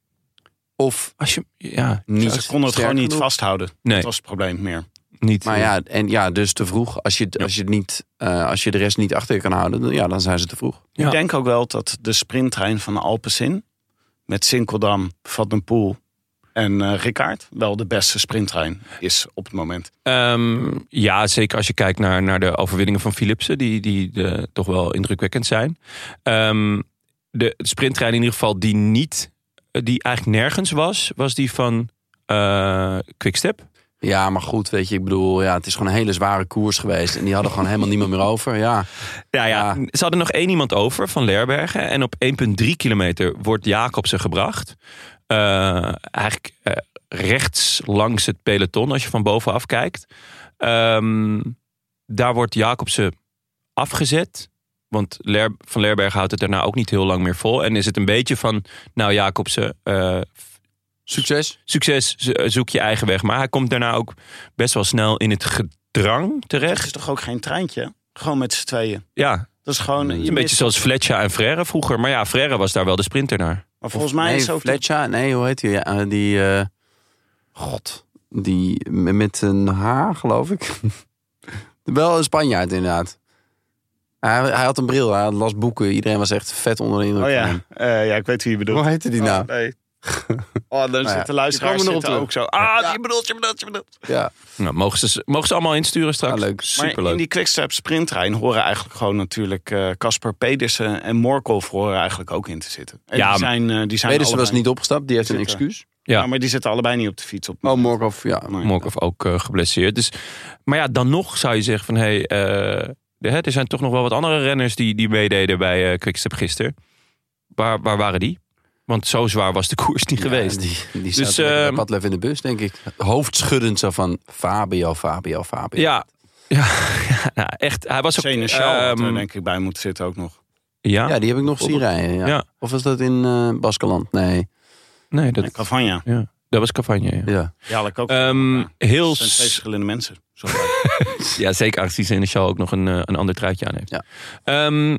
Of als je ja, niet ze konden het gewoon niet genoeg. vasthouden. Nee. Dat was het probleem meer. Niet, maar ja, en ja, dus te vroeg. Als je, ja. als je, niet, uh, als je de rest niet achter je kan houden, dan, ja, dan zijn ze te vroeg. Ja. Ik denk ook wel dat de sprinttrein van Alpecin met Sinkeldam, Van den Poel en uh, Rickaert wel de beste sprinttrein is op het moment. Um, ja, zeker als je kijkt naar, naar de overwinningen van Philipsen, die, die de, toch wel indrukwekkend zijn. Um, de sprinttrein in ieder geval die niet, die eigenlijk nergens was, was die van uh, Quickstep. Ja, maar goed, weet je, ik bedoel, ja, het is gewoon een hele zware koers geweest. En die hadden gewoon helemaal niemand meer over, ja. Ja, ja. ja. Ze hadden nog één iemand over van Lerbergen. En op één komma drie kilometer wordt Jacobsen gebracht. Uh, eigenlijk uh, rechts langs het peloton, als je van bovenaf kijkt. Um, daar wordt Jacobsen afgezet. Want Ler, Van Lerbergen houdt het daarna ook niet heel lang meer vol. En is het een beetje van, nou Jacobsen... Uh, Succes. Succes, zoek je eigen weg. Maar hij komt daarna ook best wel snel in het gedrang terecht. Het is toch ook geen treintje? Gewoon met z'n tweeën. Ja. Dat is gewoon... Een beetje zoals Fletcher en Frère vroeger. Maar ja, Frère was daar wel de sprinter naar. Maar volgens mij nee, is ook... Fletcher, nee, hoe heet die? Ja, die, uh, god, die met een haar, geloof ik. Wel een Spanjaard, inderdaad. Hij, hij had een bril, hij las boeken. Iedereen was echt vet onder de indruk. Oh ja, uh, ja, ik weet wie je bedoelt. Hoe heette die nou? Oh, nee. Oh, dan nou zitten ja, luisteraars zitten ook zo. Ah, ja. je bedoelt, je bedoelt, je bedoelt. Ja. Nou, mogen, ze, mogen ze allemaal insturen straks? Ja, leuk. Superleuk. Maar in die Quickstep sprinttrein horen eigenlijk gewoon natuurlijk Casper uh, Pedersen en Morkov horen eigenlijk ook in te zitten. En ja, die zijn, uh, die zijn Pedersen was niet opgestapt, die heeft een excuus. Ja. ja, maar die zitten allebei niet op de fiets. Op oh, Morkov, ja. Morkov ook uh, geblesseerd. Dus, maar ja, dan nog zou je zeggen van, hé, hey, uh, de, hè, er zijn toch nog wel wat andere renners die, die meededen bij uh, Quickstep gisteren. Waar, waar waren die? Want zo zwaar was de koers niet ja, geweest. Die, die dus, uh, Padlef in de bus, denk ik. Hoofdschuddend zo van Fabio, Fabio, Fabio. Ja, ja, ja nou, echt. Hij was ook... Seneschal um, had er denk ik bij moeten zitten ook nog. Ja, ja die heb ik nog zien rijden. Ja. Ja. Of was dat in uh, Baskeland? Nee. Nee, dat... Cavagna. Ja, dat was Cavagna, ja. Ja, ja ik ook. Um, ja. Heel... Het zijn twee verschillende mensen. Ja, zeker als die Seneschal ook nog een, een ander truitje aan heeft. Ja. Um,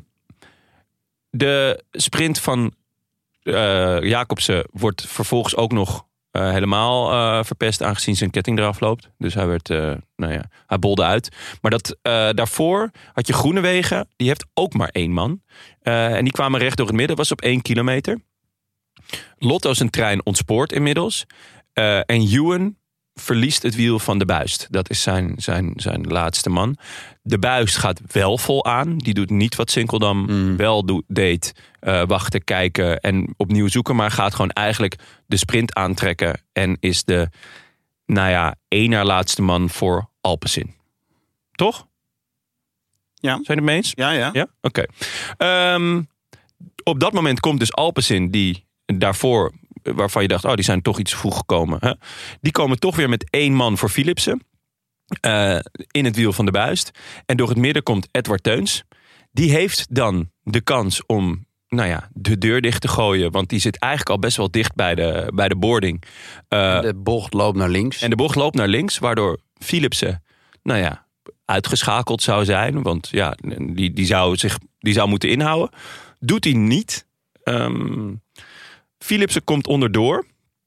de sprint van... Uh, Jacobsen wordt vervolgens ook nog uh, helemaal uh, verpest, aangezien zijn ketting eraf loopt. Dus hij werd, uh, nou ja, hij bolde uit. Maar dat, uh, daarvoor had je Groenewegen, die heeft ook maar één man. Uh, en die kwamen recht door het midden, was op één kilometer. Lotto zijn trein ontspoort inmiddels. Uh, en Ewan verliest het wiel van de Buist. Dat is zijn, zijn, zijn laatste man. De Buist gaat wel vol aan. Die doet niet wat Sinkeldam mm. wel do- deed. Uh, wachten, kijken en opnieuw zoeken. Maar gaat gewoon eigenlijk de sprint aantrekken. En is de, nou ja, één na laatste man voor Alpecin. Toch? Ja. Zijn je het mee eens? Ja, ja. Ja? Oké. Okay. Um, op dat moment komt dus Alpecin die daarvoor, waarvan je dacht, oh, die zijn toch iets vroeg gekomen. Hè? Die komen toch weer met één man voor Philipsen. Uh, in het wiel van de Buist. En door het midden komt Edward Teuns. Die heeft dan de kans om, nou ja, de deur dicht te gooien. Want die zit eigenlijk al best wel dicht bij de, bij de boarding. Uh, de bocht loopt naar links. En de bocht loopt naar links, waardoor Philipsen, nou ja, uitgeschakeld zou zijn. Want ja, die, die, zou, zich, die zou moeten inhouden. Doet hij niet. Um, Philipsen komt onderdoor.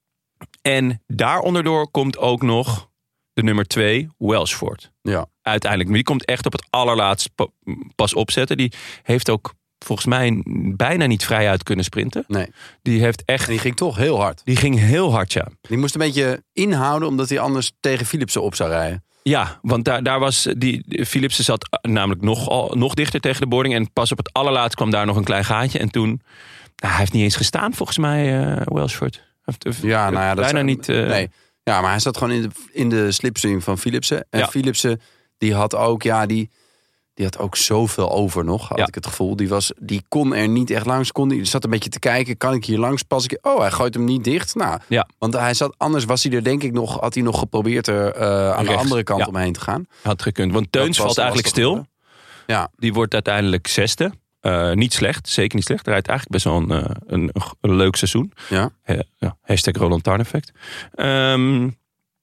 En daar onderdoor komt ook nog de nummer twee, Welsford. Ja. Uiteindelijk. Maar die komt echt op het allerlaatst pas opzetten. Die heeft ook volgens mij bijna niet vrijuit kunnen sprinten. Nee. Die heeft echt. En die ging toch heel hard. Die ging heel hard, ja. Die moest een beetje inhouden, omdat hij anders tegen Philipsen op zou rijden. Ja, want daar, daar was die Philipsen zat namelijk nog, al, nog dichter tegen de boarding. En pas op het allerlaatst kwam daar nog een klein gaatje. En toen, nou, hij heeft niet eens gestaan volgens mij, uh, Welsford. Heeft, ja, nou ja, dat bijna zou, niet. Uh, nee. Ja, maar hij zat gewoon in de, in de slipstream van Philipsen. En ja. Philipsen, die had ook, ja, die, die had ook zoveel over nog, had ja. ik het gevoel. Die, was, die kon er niet echt langs. Kon, die zat een beetje te kijken, kan ik hier langs? Pas ik, oh, hij gooit hem niet dicht. Nou, ja. Want hij zat, anders was hij er denk ik nog, had hij nog geprobeerd er uh, aan Rechts. de andere kant ja. omheen te gaan. Had gekund, want Teuns valt eigenlijk stil. Ja. Die wordt uiteindelijk zesde. Uh, niet slecht, zeker niet slecht. Hij rijdt eigenlijk best wel een, een, een, een leuk seizoen. Ja. Uh, ja, hashtag Roland Tarn effect. Um,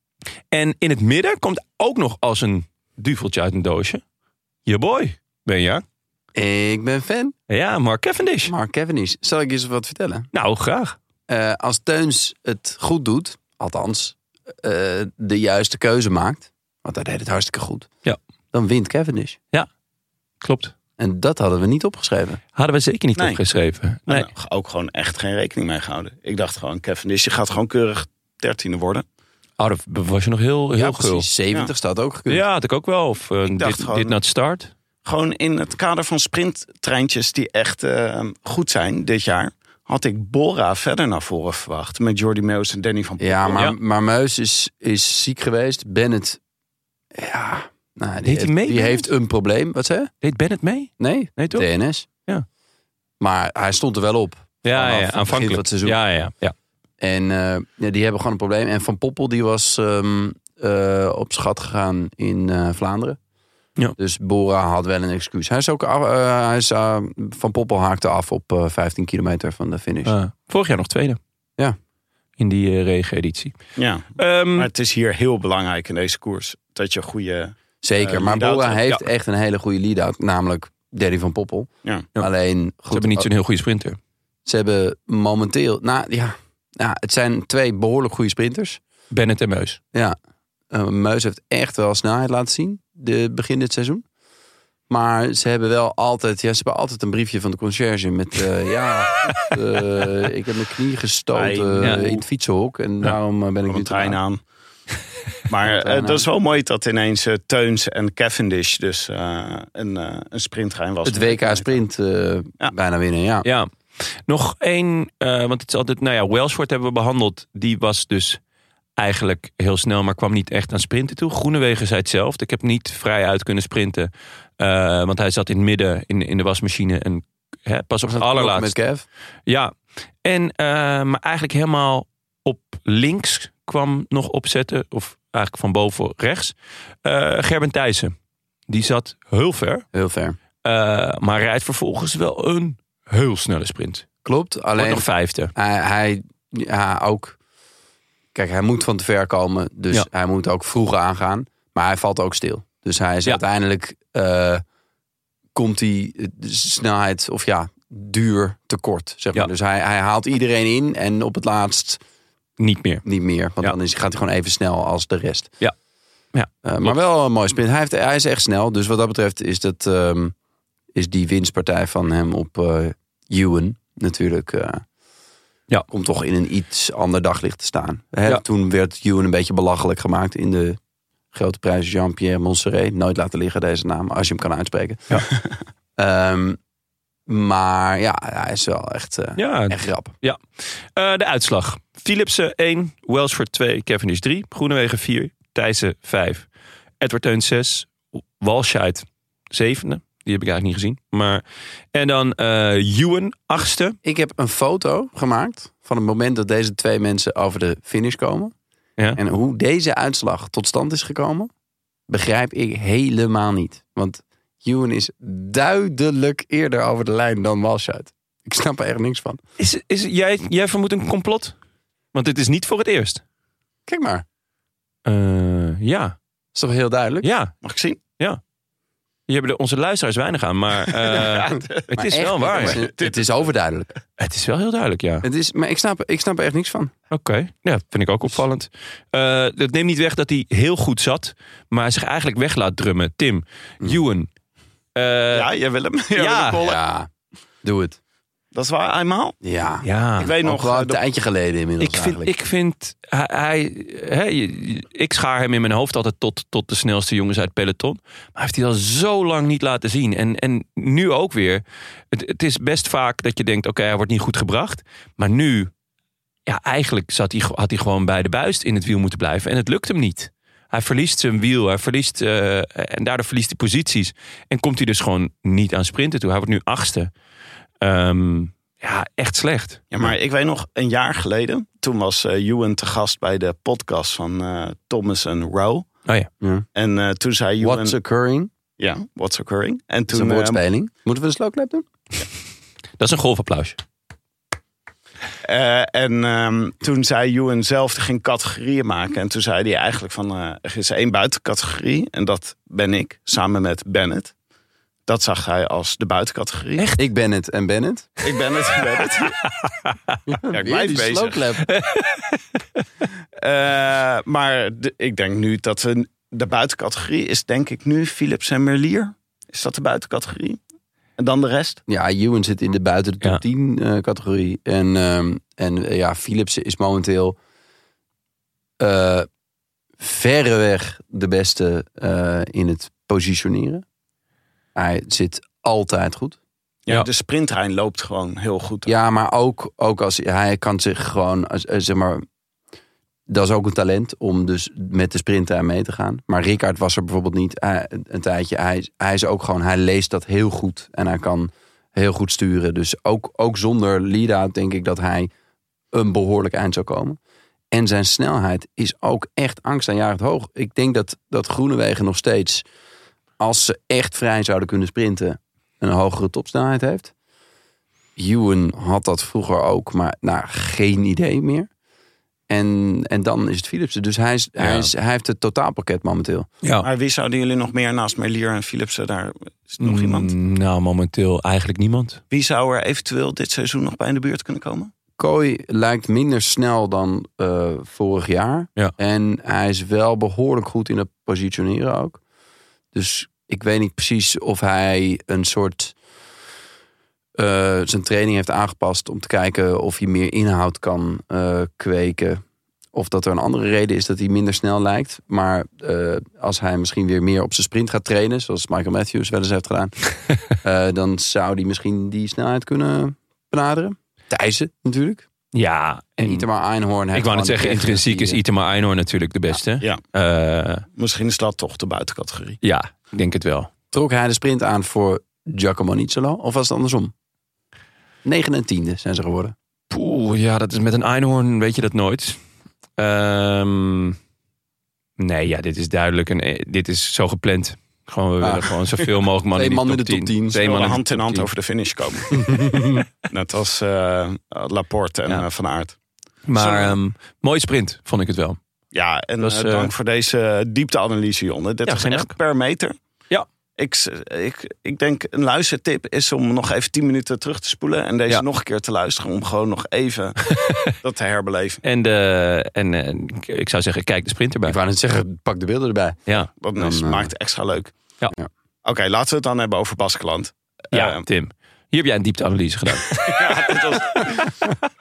en in het midden komt ook nog als een duveltje uit een doosje. Je boy, ben je? Ik ben fan. Ja, Mark Cavendish. Mark Cavendish. Zal ik je eens wat vertellen? Nou, graag. Uh, als Teuns het goed doet, althans uh, de juiste keuze maakt, want hij deed het hartstikke goed, ja. dan wint Cavendish. Ja, klopt. En dat hadden we niet opgeschreven. Hadden we zeker niet nee. opgeschreven. Nee. Nou, ook gewoon echt geen rekening mee gehouden. Ik dacht gewoon, Cavendish, je gaat gewoon keurig dertiende worden. Oh, dat was je nog heel, heel ja, gul. Precies, zeventig ja. staat ook gekund. Ja, had ik ook wel. Of uh, ik dacht dit, gewoon, dit not start. Gewoon in het kader van sprinttreintjes die echt uh, goed zijn dit jaar, had ik Bora verder naar voren verwacht. Met Jordi Meus en Danny van Poppel. Ja, maar, ja. maar Meus is, is ziek geweest. Bennett, ja... Nou, die, Deed heeft, hij mee, die heeft een probleem. Wat zei je? Deed Bennett mee? Nee, nee toch? D N S. Ja. Maar hij stond er wel op. Ja, ja, aanvankelijk. Van het seizoen. Ja, ja, ja. En uh, ja, die hebben gewoon een probleem. En Van Poppel die was um, uh, op schat gegaan in uh, Vlaanderen. Ja. Dus Bora had wel een excuus. Hij is ook af, uh, hij is, uh, Van Poppel haakte af op uh, vijftien kilometer van de finish. Uh, vorig jaar nog tweede. Ja. In die uh, regen-editie. Ja. Um, maar het is hier heel belangrijk in deze koers dat je goede... Zeker, uh, maar Bora heeft ja. echt een hele goede lead-out. Namelijk Danny van Poppel. Ja. Alleen, goed, ze hebben niet zo'n heel goede sprinter. Ze hebben momenteel... Nou ja, ja, het zijn twee behoorlijk goede sprinters. Bennett en Meus. Ja, uh, Meus heeft echt wel snelheid laten zien. De begin dit seizoen. Maar ze hebben wel altijd... Ja, ze hebben altijd een briefje van de conciërge met... Uh, ja, uh, ik heb mijn knie gestoten ja. in het fietsenhok. En ja. daarom ben ik nu een trein aan. Maar uh, dat is wel mooi dat ineens uh, Teuns en Cavendish dus uh, een, uh, een sprinttrein was. Het W K sprint uh, ja. bijna winnen, ja. Ja. Nog één, uh, want het is altijd... Nou ja, Welsford hebben we behandeld. Die was dus eigenlijk heel snel, maar kwam niet echt aan sprinten toe. Groenewegen zei hetzelfde. Ik heb niet vrij uit kunnen sprinten. Uh, want hij zat in het midden in, in de wasmachine. En hè, pas op het allerlaatst. Met Kev? Ja. En, uh, maar eigenlijk helemaal op links kwam nog opzetten. Of eigenlijk van boven rechts. Uh, Gerben Thijssen. Die zat heel ver. Heel ver. Uh, maar rijdt vervolgens wel een heel snelle sprint. Klopt. Alleen wordt nog vijfde. Hij, hij ja, ook... Kijk, hij moet van te ver komen. Dus ja. hij moet ook vroeg aangaan. Maar hij valt ook stil. Dus hij is ja. uiteindelijk... Uh, komt hij de snelheid... Of ja, duur tekort. Zeg maar. Ja. Dus hij, hij haalt iedereen in. En op het laatst... Niet meer. Niet meer. Want ja. dan is, gaat hij gewoon even snel als de rest. Ja. ja. Uh, maar wel een mooi sprint. Hij, heeft, hij is echt snel. Dus wat dat betreft is, dat, um, is die winstpartij van hem op uh, Ewan natuurlijk... Uh, Ja. Komt toch in een iets ander daglicht te staan. Hè? Ja. Toen werd Ewan een beetje belachelijk gemaakt in de grote prijs Jean-Pierre Montserrat. Nooit laten liggen deze naam, als je hem kan uitspreken. Ja. um, maar ja, hij is wel echt, uh, Ja, echt grap. Ja. Uh, de uitslag. Philipsen één, Welsford twee, Cavendish drie, Groenewegen vier, Thijssen vijf, Edward Teun zes, Walscheid zevende. Die heb ik eigenlijk niet gezien. Maar, en dan uh, Ewan achtste. Ik heb een foto gemaakt van het moment dat deze twee mensen over de finish komen. Ja. En hoe deze uitslag tot stand is gekomen, begrijp ik helemaal niet. Want Ewan is duidelijk eerder over de lijn dan Walscheid. Ik snap er echt niks van. Is, is, jij, jij vermoedt een complot? Want dit is niet voor het eerst. Kijk maar. Uh, ja. Is toch heel duidelijk? Ja. Mag ik zien? Ja. Hier hebben de, onze luisteraars weinig aan, maar uh, ja, het maar is echt, wel waar. Het is, het is overduidelijk. Het is wel heel duidelijk, ja. Het is, maar ik snap, ik snap er echt niks van. Oké, okay. Ja, dat vind ik ook opvallend. Uh, dat neemt niet weg dat hij heel goed zat, maar zich eigenlijk weg laat drummen. Tim, mm. Ewan. Uh, ja, jij wil hem. Jij ja, wil hem ja, doe het. Dat is waar, eenmaal? Ja. ja. Ik weet nog wel een de... tijdje geleden inmiddels ik vind, eigenlijk. Ik vind, hij, hij, he, ik schaar hem in mijn hoofd altijd tot, tot de snelste jongens uit peloton. Maar hij heeft hij al zo lang niet laten zien. En, en nu ook weer. Het, het is best vaak dat je denkt, oké, okay, hij wordt niet goed gebracht. Maar nu, ja, eigenlijk zat hij, had hij gewoon bij de buist in het wiel moeten blijven. En het lukt hem niet. Hij verliest zijn wiel, hij verliest, uh, en daardoor verliest hij posities. En komt hij dus gewoon niet aan sprinten toe. Hij wordt nu achtste. Um, Ja, echt slecht. Ja, maar ik weet nog, een jaar geleden, toen was uh, Ewan te gast bij de podcast van uh, Thomas en Rowe. Oh ja. ja. En uh, toen zei Ewan... What's occurring? Ja, what's occurring. En toen, toen, is een woordspeling. Uh, Moeten we een slow clap doen? Ja. Dat is een golfapplausje. Uh, en um, toen zei Ewan zelf, die ging categorieën maken. En toen zei hij eigenlijk van, uh, er is één buitencategorie. En dat ben ik, samen met Bennett. Dat zag hij als de buitencategorie. Echt? Ik ben het en Bennett. Ik ben het en Bennett. Ja, ik blijf bezig. uh, maar de, ik denk nu dat we... De buitencategorie is denk ik nu Philips en Merlier. Is dat de buitencategorie? En dan de rest? Ja, Ewan zit in de buiten de top ja. tien uh, categorie. En, um, en uh, ja, Philips is momenteel... Uh, verreweg de beste uh, in het positioneren. Hij zit altijd goed. Ja, ja. De sprinttrein loopt gewoon heel goed. Ja, maar ook, ook als hij kan zich gewoon, zeg maar, dat is ook een talent om dus met de sprinttrein mee te gaan. Maar Rickaard was er bijvoorbeeld niet hij, een tijdje. Hij, hij is ook gewoon, hij leest dat heel goed en hij kan heel goed sturen. Dus ook, ook zonder lead-out denk ik dat hij een behoorlijk eind zou komen. En zijn snelheid is ook echt angstaanjagend hoog. Ik denk dat, dat Groenewegen nog steeds, als ze echt vrij zouden kunnen sprinten, een hogere topsnelheid heeft. Ewan had dat vroeger ook, maar nou, geen idee meer. En, en dan is het Philipsen. Dus hij, is, ja. hij, is, hij heeft het totaalpakket momenteel. Ja. Maar wie zouden jullie nog meer naast Merlier en Philipsen? Daar is nog mm, iemand? Nou, momenteel eigenlijk niemand. Wie zou er eventueel dit seizoen nog bij in de buurt kunnen komen? Kooi lijkt minder snel dan uh, vorig jaar. Ja. En hij is wel behoorlijk goed in het positioneren ook. Dus ik weet niet precies of hij een soort uh, zijn training heeft aangepast om te kijken of hij meer inhoud kan uh, kweken. Of dat er een andere reden is dat hij minder snel lijkt. Maar uh, als hij misschien weer meer op zijn sprint gaat trainen, zoals Michael Matthews wel eens heeft gedaan, uh, dan zou hij misschien die snelheid kunnen benaderen. Thijssen natuurlijk. Ja, en, en Itamar Einhorn. Ik wou net zeggen, intrinsiek is Itamar Einhorn natuurlijk de beste. Ja. ja. Uh, Misschien is dat toch de buitencategorie. Ja, ik denk het wel. Trok hij de sprint aan voor Giacomo Nizzolo? Of was het andersom? Negen en tiende zijn ze geworden. Poeh, ja, dat is met een Einhorn weet je dat nooit. Um, nee, ja, dit is duidelijk. En dit is zo gepland. Gewoon, we ah. willen gewoon zoveel mogelijk mannen in, man in de top tien. Twee mannen hand in hand tien. Over de finish komen. Net als uh, Laporte en ja. uh, Van Aert. Maar um, mooie sprint, vond ik het wel. Ja, en was, uh, dank uh, voor deze diepteanalyse, Jonne. Dit ja, was echt per meter. Ja. Ik, ik, ik denk een luistertip is om nog even tien minuten terug te spoelen. En deze ja. nog een keer te luisteren. Om gewoon nog even dat te herbeleven. En, de, en uh, ik zou zeggen, kijk de sprint erbij. Ik wou net zeggen, pak de beelden erbij. Ja. Dat is, dan, maakt het extra leuk. Ja. ja. Oké, okay, laten we het dan hebben over Baskeland. Ja, uh, Tim. Hier heb jij een diepteanalyse gedaan. ja, dit was...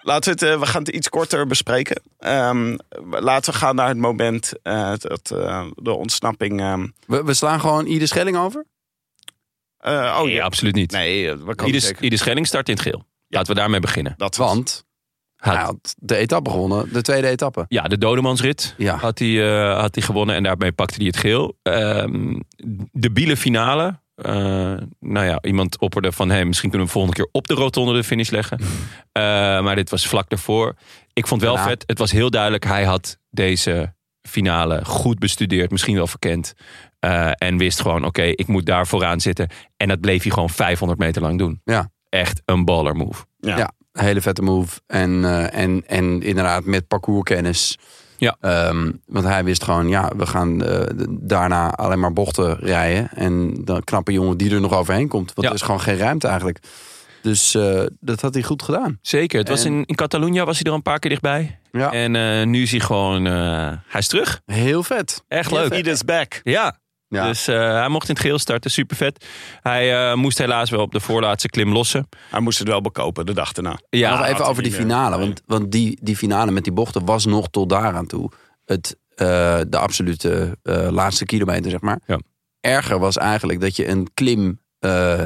laten we het, uh, we gaan het iets korter bespreken. Um, laten we gaan naar het moment uh, dat uh, de ontsnapping... Um... We, we slaan gewoon Ieder Schelling over? Uh, oh, nee, ja. absoluut niet. Nee, we kan Ieder, Ieder Schelling start in het geel. Ja. Laten we daarmee beginnen. Dat was... Want hij had de etappe gewonnen, de tweede etappe. Ja, de Dodemansrit ja. had, hij, uh, had hij gewonnen en daarmee pakte hij het geel. Uh, de biele finale... Uh, nou ja, iemand opperde van... Hey, misschien kunnen we volgende keer op de rotonde de finish leggen. Uh, maar dit was vlak daarvoor. Ik vond wel ja. vet. Het was heel duidelijk. Hij had deze finale goed bestudeerd. Misschien wel verkend. Uh, en wist gewoon, oké, okay, ik moet daar vooraan zitten. En dat bleef hij gewoon vijfhonderd meter lang doen. Ja. Echt een baller move. Ja, ja hele vette move. En, uh, en, en inderdaad met parcourskennis... Ja. Um, want hij wist gewoon, ja, we gaan uh, daarna alleen maar bochten rijden. En dan knappe jongen die er nog overheen komt. Want ja. er is gewoon geen ruimte eigenlijk. Dus uh, dat had hij goed gedaan. Zeker. Het en... was in, in Catalunya was hij er een paar keer dichtbij. Ja. En uh, nu is hij gewoon, uh, hij is terug. Heel vet. Echt leuk. He is back. Ja. Ja. Dus uh, hij mocht in het geel starten, super vet. Hij uh, moest helaas wel op de voorlaatste klim lossen. Hij moest het wel bekopen de dag daarna. Ja, nog even over die finale. Want, want die, die finale met die bochten was nog tot daaraan toe het, uh, de absolute uh, laatste kilometer, zeg maar. Ja. Erger was eigenlijk dat je een klim uh,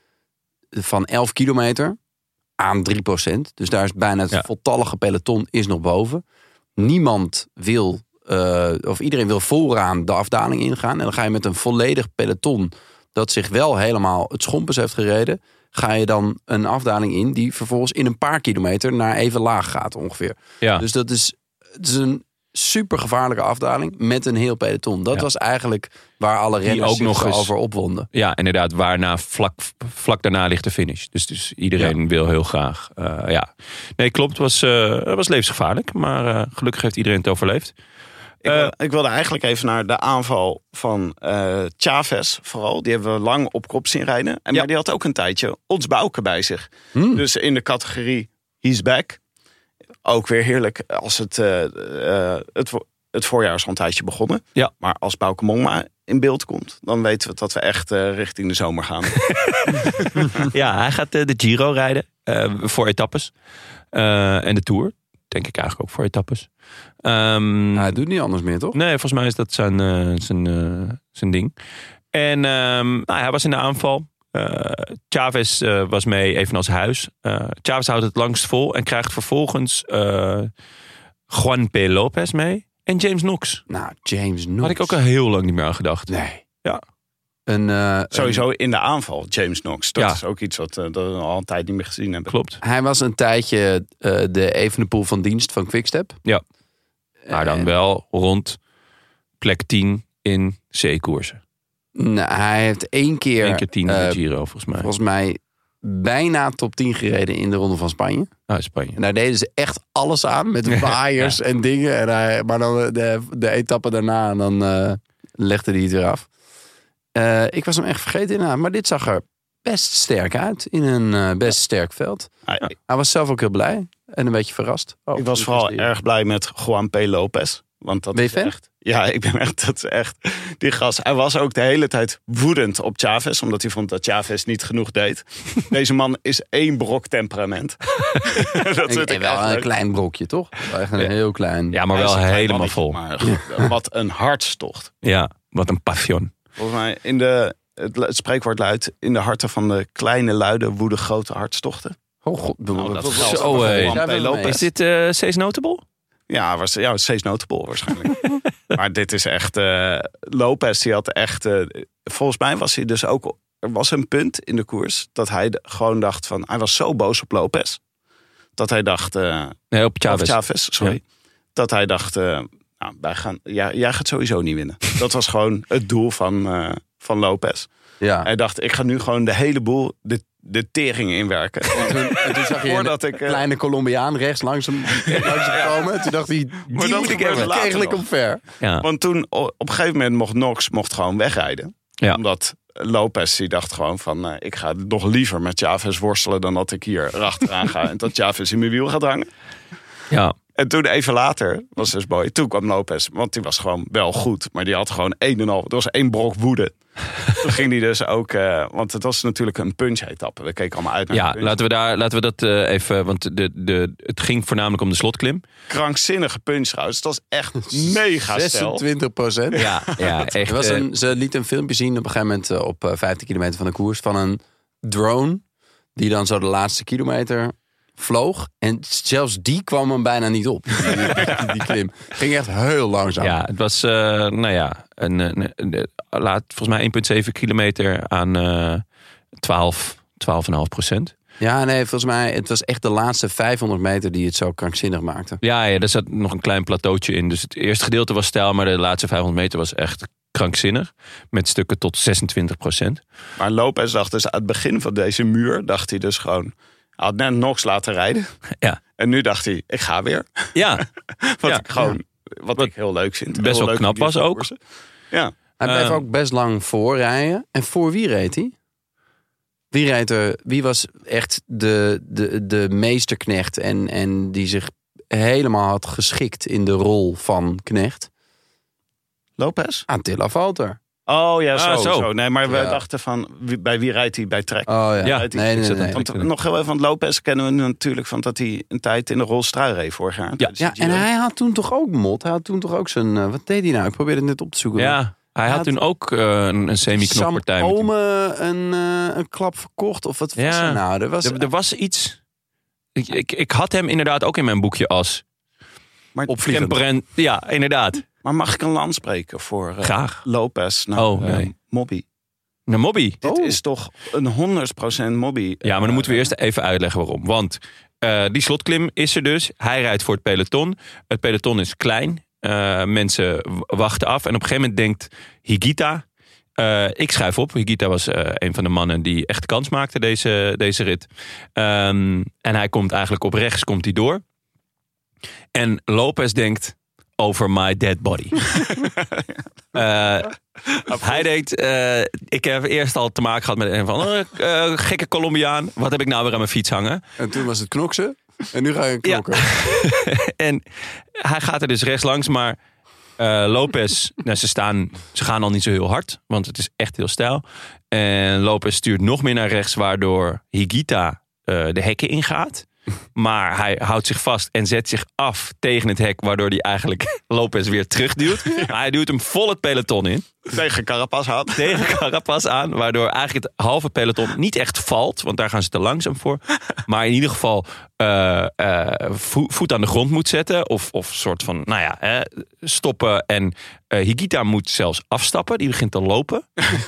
van elf kilometer aan drie procent. Dus daar is bijna het ja. voltallige peloton is nog boven. Niemand wil... Uh, of iedereen wil vooraan de afdaling ingaan. En dan ga je met een volledig peloton... dat zich wel helemaal het schompens heeft gereden... ga je dan een afdaling in... die vervolgens in een paar kilometer naar even laag gaat ongeveer. Ja. Dus dat is, het is een super gevaarlijke afdaling... met een heel peloton. Dat ja. was eigenlijk waar alle renners ook nog eens over opwonden. Ja, inderdaad. Waarna vlak, vlak daarna ligt de finish. Dus, dus iedereen ja. wil heel graag. Uh, ja. Nee, klopt. Het was, uh, was levensgevaarlijk. Maar uh, gelukkig heeft iedereen het overleefd. Ik, wil, ik wilde eigenlijk even naar de aanval van uh, Chaves vooral. Die hebben we lang op kop zien rijden. En, ja. Maar die had ook een tijdje Ods Bouke bij zich. Hmm. Dus in de categorie he's back. Ook weer heerlijk als het, uh, uh, het, het voorjaar is al een tijdje begonnen. Ja. Maar als Bouke Mollema in beeld komt... dan weten we dat we echt uh, richting de zomer gaan. Ja, hij gaat uh, de Giro rijden. Uh, voor etappes. Uh, en de Tour. Denk ik eigenlijk ook voor etappes. Um, hij doet niet anders meer, toch? Nee, volgens mij is dat zijn, uh, zijn, uh, zijn ding. En um, nou, hij was in de aanval. Uh, Chaves uh, was mee, evenals Huis. Uh, Chaves houdt het langst vol en krijgt vervolgens uh, Juan P. Lopez mee. En James Knox. Nou, James Knox. Had ik ook al heel lang niet meer aan gedacht. Nee. Ja. Een, uh, Sowieso in de aanval, James Knox. Dat ja. is ook iets wat uh, dat we al een tijd niet meer gezien hebben. Klopt. Hij was een tijdje uh, de Evenepoel van dienst van Quickstep. Ja. Maar dan wel rond plek tien in C-koersen. Nou, hij heeft één keer... Eén keer tien in de Giro, volgens mij. Volgens mij bijna top tien gereden in de Ronde van Spanje. Ah, Spanje. En daar deden ze echt alles aan. Met waaiers ja. en dingen. En hij, maar dan de, de etappe daarna en dan uh, legde hij het weer af. Uh, ik was hem echt vergeten inderdaad. Maar dit zag er best sterk uit. In een uh, best sterk veld. Ja. Hij was zelf ook heel blij. En een beetje verrast. Oh, ik was vooral erg blij met Juan P. Lopez. Want dat ben je is fan? echt. Ja, ik ben echt. Dat is echt. Die gast. Hij was ook de hele tijd woedend op Chaves. Omdat hij vond dat Chaves niet genoeg deed. Deze man is één brok temperament. Dat vind ik wel een leuk. Klein brokje, toch? Echt een ja. heel klein. Ja, maar wel helemaal mannetje, vol. Maar wat een hartstocht. Ja, wat een passion. Volgens mij in de het, het spreekwoord luidt: in de harten van de kleine luiden woeden grote hartstochten. Oh god, nou, dat is zo. Uh, is dit uh, Cees Notable? Ja, was, ja, Cees Notable waarschijnlijk. Maar dit is echt... Uh, Lopez, die had echt... Uh, volgens mij was hij dus ook... Er was een punt in de koers dat hij de, gewoon dacht van... Hij was zo boos op Lopez. Dat hij dacht... Uh, nee, op Chaves. Chaves, sorry. Ja. Dat hij dacht... Uh, nou, wij gaan, ja, jij gaat sowieso niet winnen. Dat was gewoon het doel van, uh, van Lopez. Ja. Hij dacht, ik ga nu gewoon de hele boel... De, de tering inwerken. En toen, en toen zag je een ik, uh... kleine Colombiaan rechts langs hem, langs hem komen. Toen dacht hij, die moet ik even eigenlijk omver. Ja. Want toen op een gegeven moment mocht Knox mocht gewoon wegrijden. Ja. Omdat Lopez die dacht gewoon van... Uh, ik ga nog liever met Chaves worstelen dan dat ik hier achteraan ga. En dat Chaves in mijn wiel gaat hangen. Ja. En toen even later, was dus mooi, toen kwam Lopez. Want die was gewoon wel goed. Maar die had gewoon een en al, het was één brok woede. Toen ging hij dus ook, uh, want het was natuurlijk een punch-etappe. We keken allemaal uit naar Ja, de punch. laten we, daar, laten we dat uh, even, want de, de, het ging voornamelijk om de slotklim. Krankzinnige punch trouwens. Het was echt mega stel. zesentwintig procent. Ja, ja echt. Er was uh, een, ze liet een filmpje zien op een gegeven moment uh, op uh, vijftien kilometer van de koers van een drone die dan zo de laatste kilometer vloog. En zelfs die kwam hem bijna niet op. Die, die, die klim. Ging echt heel langzaam. Ja, het was, uh, nou ja, een, een, een, laat, volgens mij één komma zeven kilometer aan uh, twaalf, twaalf komma vijf procent. Ja, nee, volgens mij, het was echt de laatste vijfhonderd meter die het zo krankzinnig maakte. Ja, ja, er zat nog een klein plateautje in. Dus het eerste gedeelte was stijl, maar de laatste vijfhonderd meter was echt krankzinnig. Met stukken tot zesentwintig procent. Maar Lopez dacht dus aan het begin van deze muur, dacht hij dus gewoon, hij had net Knox laten rijden. Ja. En nu dacht hij, ik ga weer. Ja. Wat Ja. ik gewoon, wat, wat ik heel leuk vind. Best Heel wel leuk knap om die was te ook. koersen. Ja. Hij bleef Uh, ook best lang voorrijden. En voor wie reed hij? Wie reed er? Wie was echt de, de, de meesterknecht en, en die zich helemaal had geschikt in de rol van knecht? Lopez? Attila Valter. Oh ja, zo. Ah, zo. zo. Nee, maar we Ja. dachten van, wie, bij wie rijdt hij bij Trek? Oh ja. Ja, Rijdt hij- nee, nee, nee. nee. Want nog heel even, want Lopez kennen we natuurlijk van dat hij een tijd in de Rolls-Royce reed vorig jaar. tijdens Ja, de en Giro. hij had toen toch ook mot. Hij had toen toch ook zijn... uh, wat deed hij nou? Ik probeerde het net op te zoeken. Ja, hij had had- toen ook uh, een, een semi-knokpartij. Sam met die- Ome een, uh, een klap verkocht. Of wat was Ja. er nou? Er was, Er, er was iets... Ik, ik, ik had hem inderdaad ook in mijn boekje als... Maar, opvliegend. temperent. Ja, inderdaad. maar mag ik een land spreken voor uh, Graag. Lopez naar Oh, uh, nee. Mobby? Naar Mobby. Dit Oh. is toch een honderd procent Mobby. Ja, maar dan moeten we eerst even uitleggen waarom. Want uh, die slotklim is er dus. Hij rijdt voor het peloton. Het peloton is klein. Uh, mensen w- wachten af. En op een gegeven moment denkt Higuita... Uh, ik schuif op. Higuita was uh, een van de mannen die echt kans maakte deze, deze rit. Um, en hij komt eigenlijk op rechts komt hij door. En Lopez denkt... Over my dead body. uh, hij denkt... Uh, ik heb eerst al te maken gehad met een van... Uh, uh, gekke Colombiaan. Wat heb ik nou weer aan mijn fiets hangen? En toen was het knoksen. En nu ga je knokken. Ja. En hij gaat er dus rechts langs, maar uh, Lopez, nou, ze, staan, ze gaan al niet zo heel hard, want het is echt heel steil. En Lopez stuurt nog meer naar rechts, waardoor Higuita uh, de hekken ingaat. Maar hij houdt zich vast en zet zich af tegen het hek, waardoor hij eigenlijk Lopez weer terugduwt. Maar hij duwt hem vol het peloton in. Tegen Carapaz had. Tegen Carapaz aan, waardoor eigenlijk het halve peloton niet echt valt, want daar gaan ze te langzaam voor. Maar in ieder geval uh, uh, vo- voet aan de grond moet zetten, of, of soort van, nou ja, hè, stoppen. En uh, Higuita moet zelfs afstappen, die begint te lopen.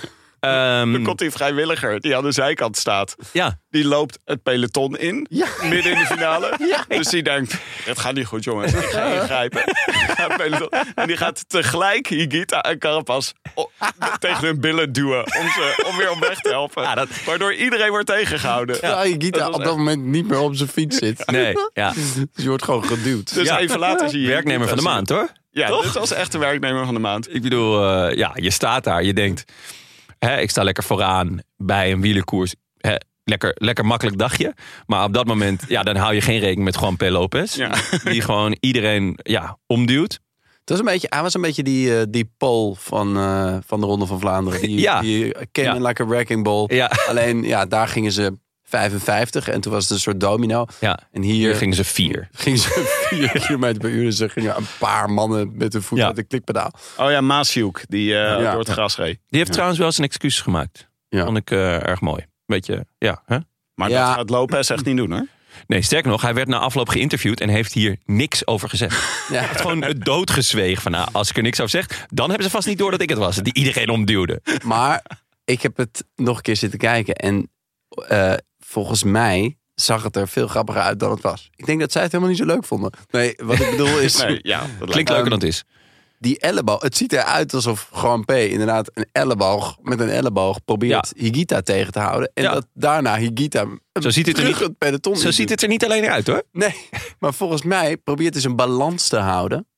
Um, Dan komt die vrijwilliger die aan de zijkant staat. ja, Die loopt het peloton in, Ja. midden in de finale. Dus die denkt, het gaat niet goed jongens, ik ga ingrijpen. Ik ga het peloton. En die gaat tegelijk Higuita en Carapaz o- tegen hun billen duwen. Om, ze, om weer op weg te helpen. Ja, dat- Waardoor iedereen wordt tegengehouden. Ja, je Gita Dat was op dat echt- moment niet meer op zijn fiets zit. nee, ja. Dus je wordt gewoon geduwd. Dus Ja. even later zie je... Werknemer van de maand, hoor. Ja, Toch? dit was echt de werknemer van de maand. Ik bedoel, uh, ja, je staat daar, je denkt, hè, ik sta lekker vooraan bij een wielerkoers. Hè, lekker, lekker makkelijk dagje. Maar op dat moment, ja, dan hou je geen rekening met Juan P. Lopez. Ja. Die gewoon iedereen ja, omduwt. Het was een beetje, hij was een beetje die, uh, die Paul van, uh, van de Ronde van Vlaanderen. Die, Ja. die came Ja. in like a wrecking ball. Ja, Alleen, ja, daar gingen ze vijfenvijftig en toen was het een soort domino. ja. En Hier hier gingen ze vier. gingen ze vier kilometer per uur. Dus er gingen een paar mannen met hun voet Ja. uit de klikpedaal. Oh ja, Maasjoek, die uh, Ja. door het gras reed. Die heeft trouwens wel zijn excuus gemaakt. Ja. Vond ik uh, erg mooi. Beetje, ja. Hè? Maar Ja. dat gaat Lopez echt niet doen, hoor. Nee, sterker nog, hij werd na afloop geïnterviewd en heeft hier niks over gezegd. Ja. Hij heeft gewoon het doodgezwegen van, nou, als ik er niks over zeg, dan hebben ze vast niet door dat ik het was, die iedereen omduwde. Maar ik heb het nog een keer zitten kijken. En uh, volgens mij zag het er veel grappiger uit dan het was. Ik denk dat zij het helemaal niet zo leuk vonden. Nee, wat ik bedoel is... Nee, ja, dat Klinkt lijkt- leuker dan het is. Die elleboog, het ziet eruit alsof Juan P. inderdaad een elleboog met een elleboog probeert Higuita tegen te houden. En Ja. dat daarna Higuita Zo ziet het er terug niet- het peloton Zo in ziet doet. het er niet alleen uit, hoor. Nee, maar volgens mij probeert hij zijn balans te houden.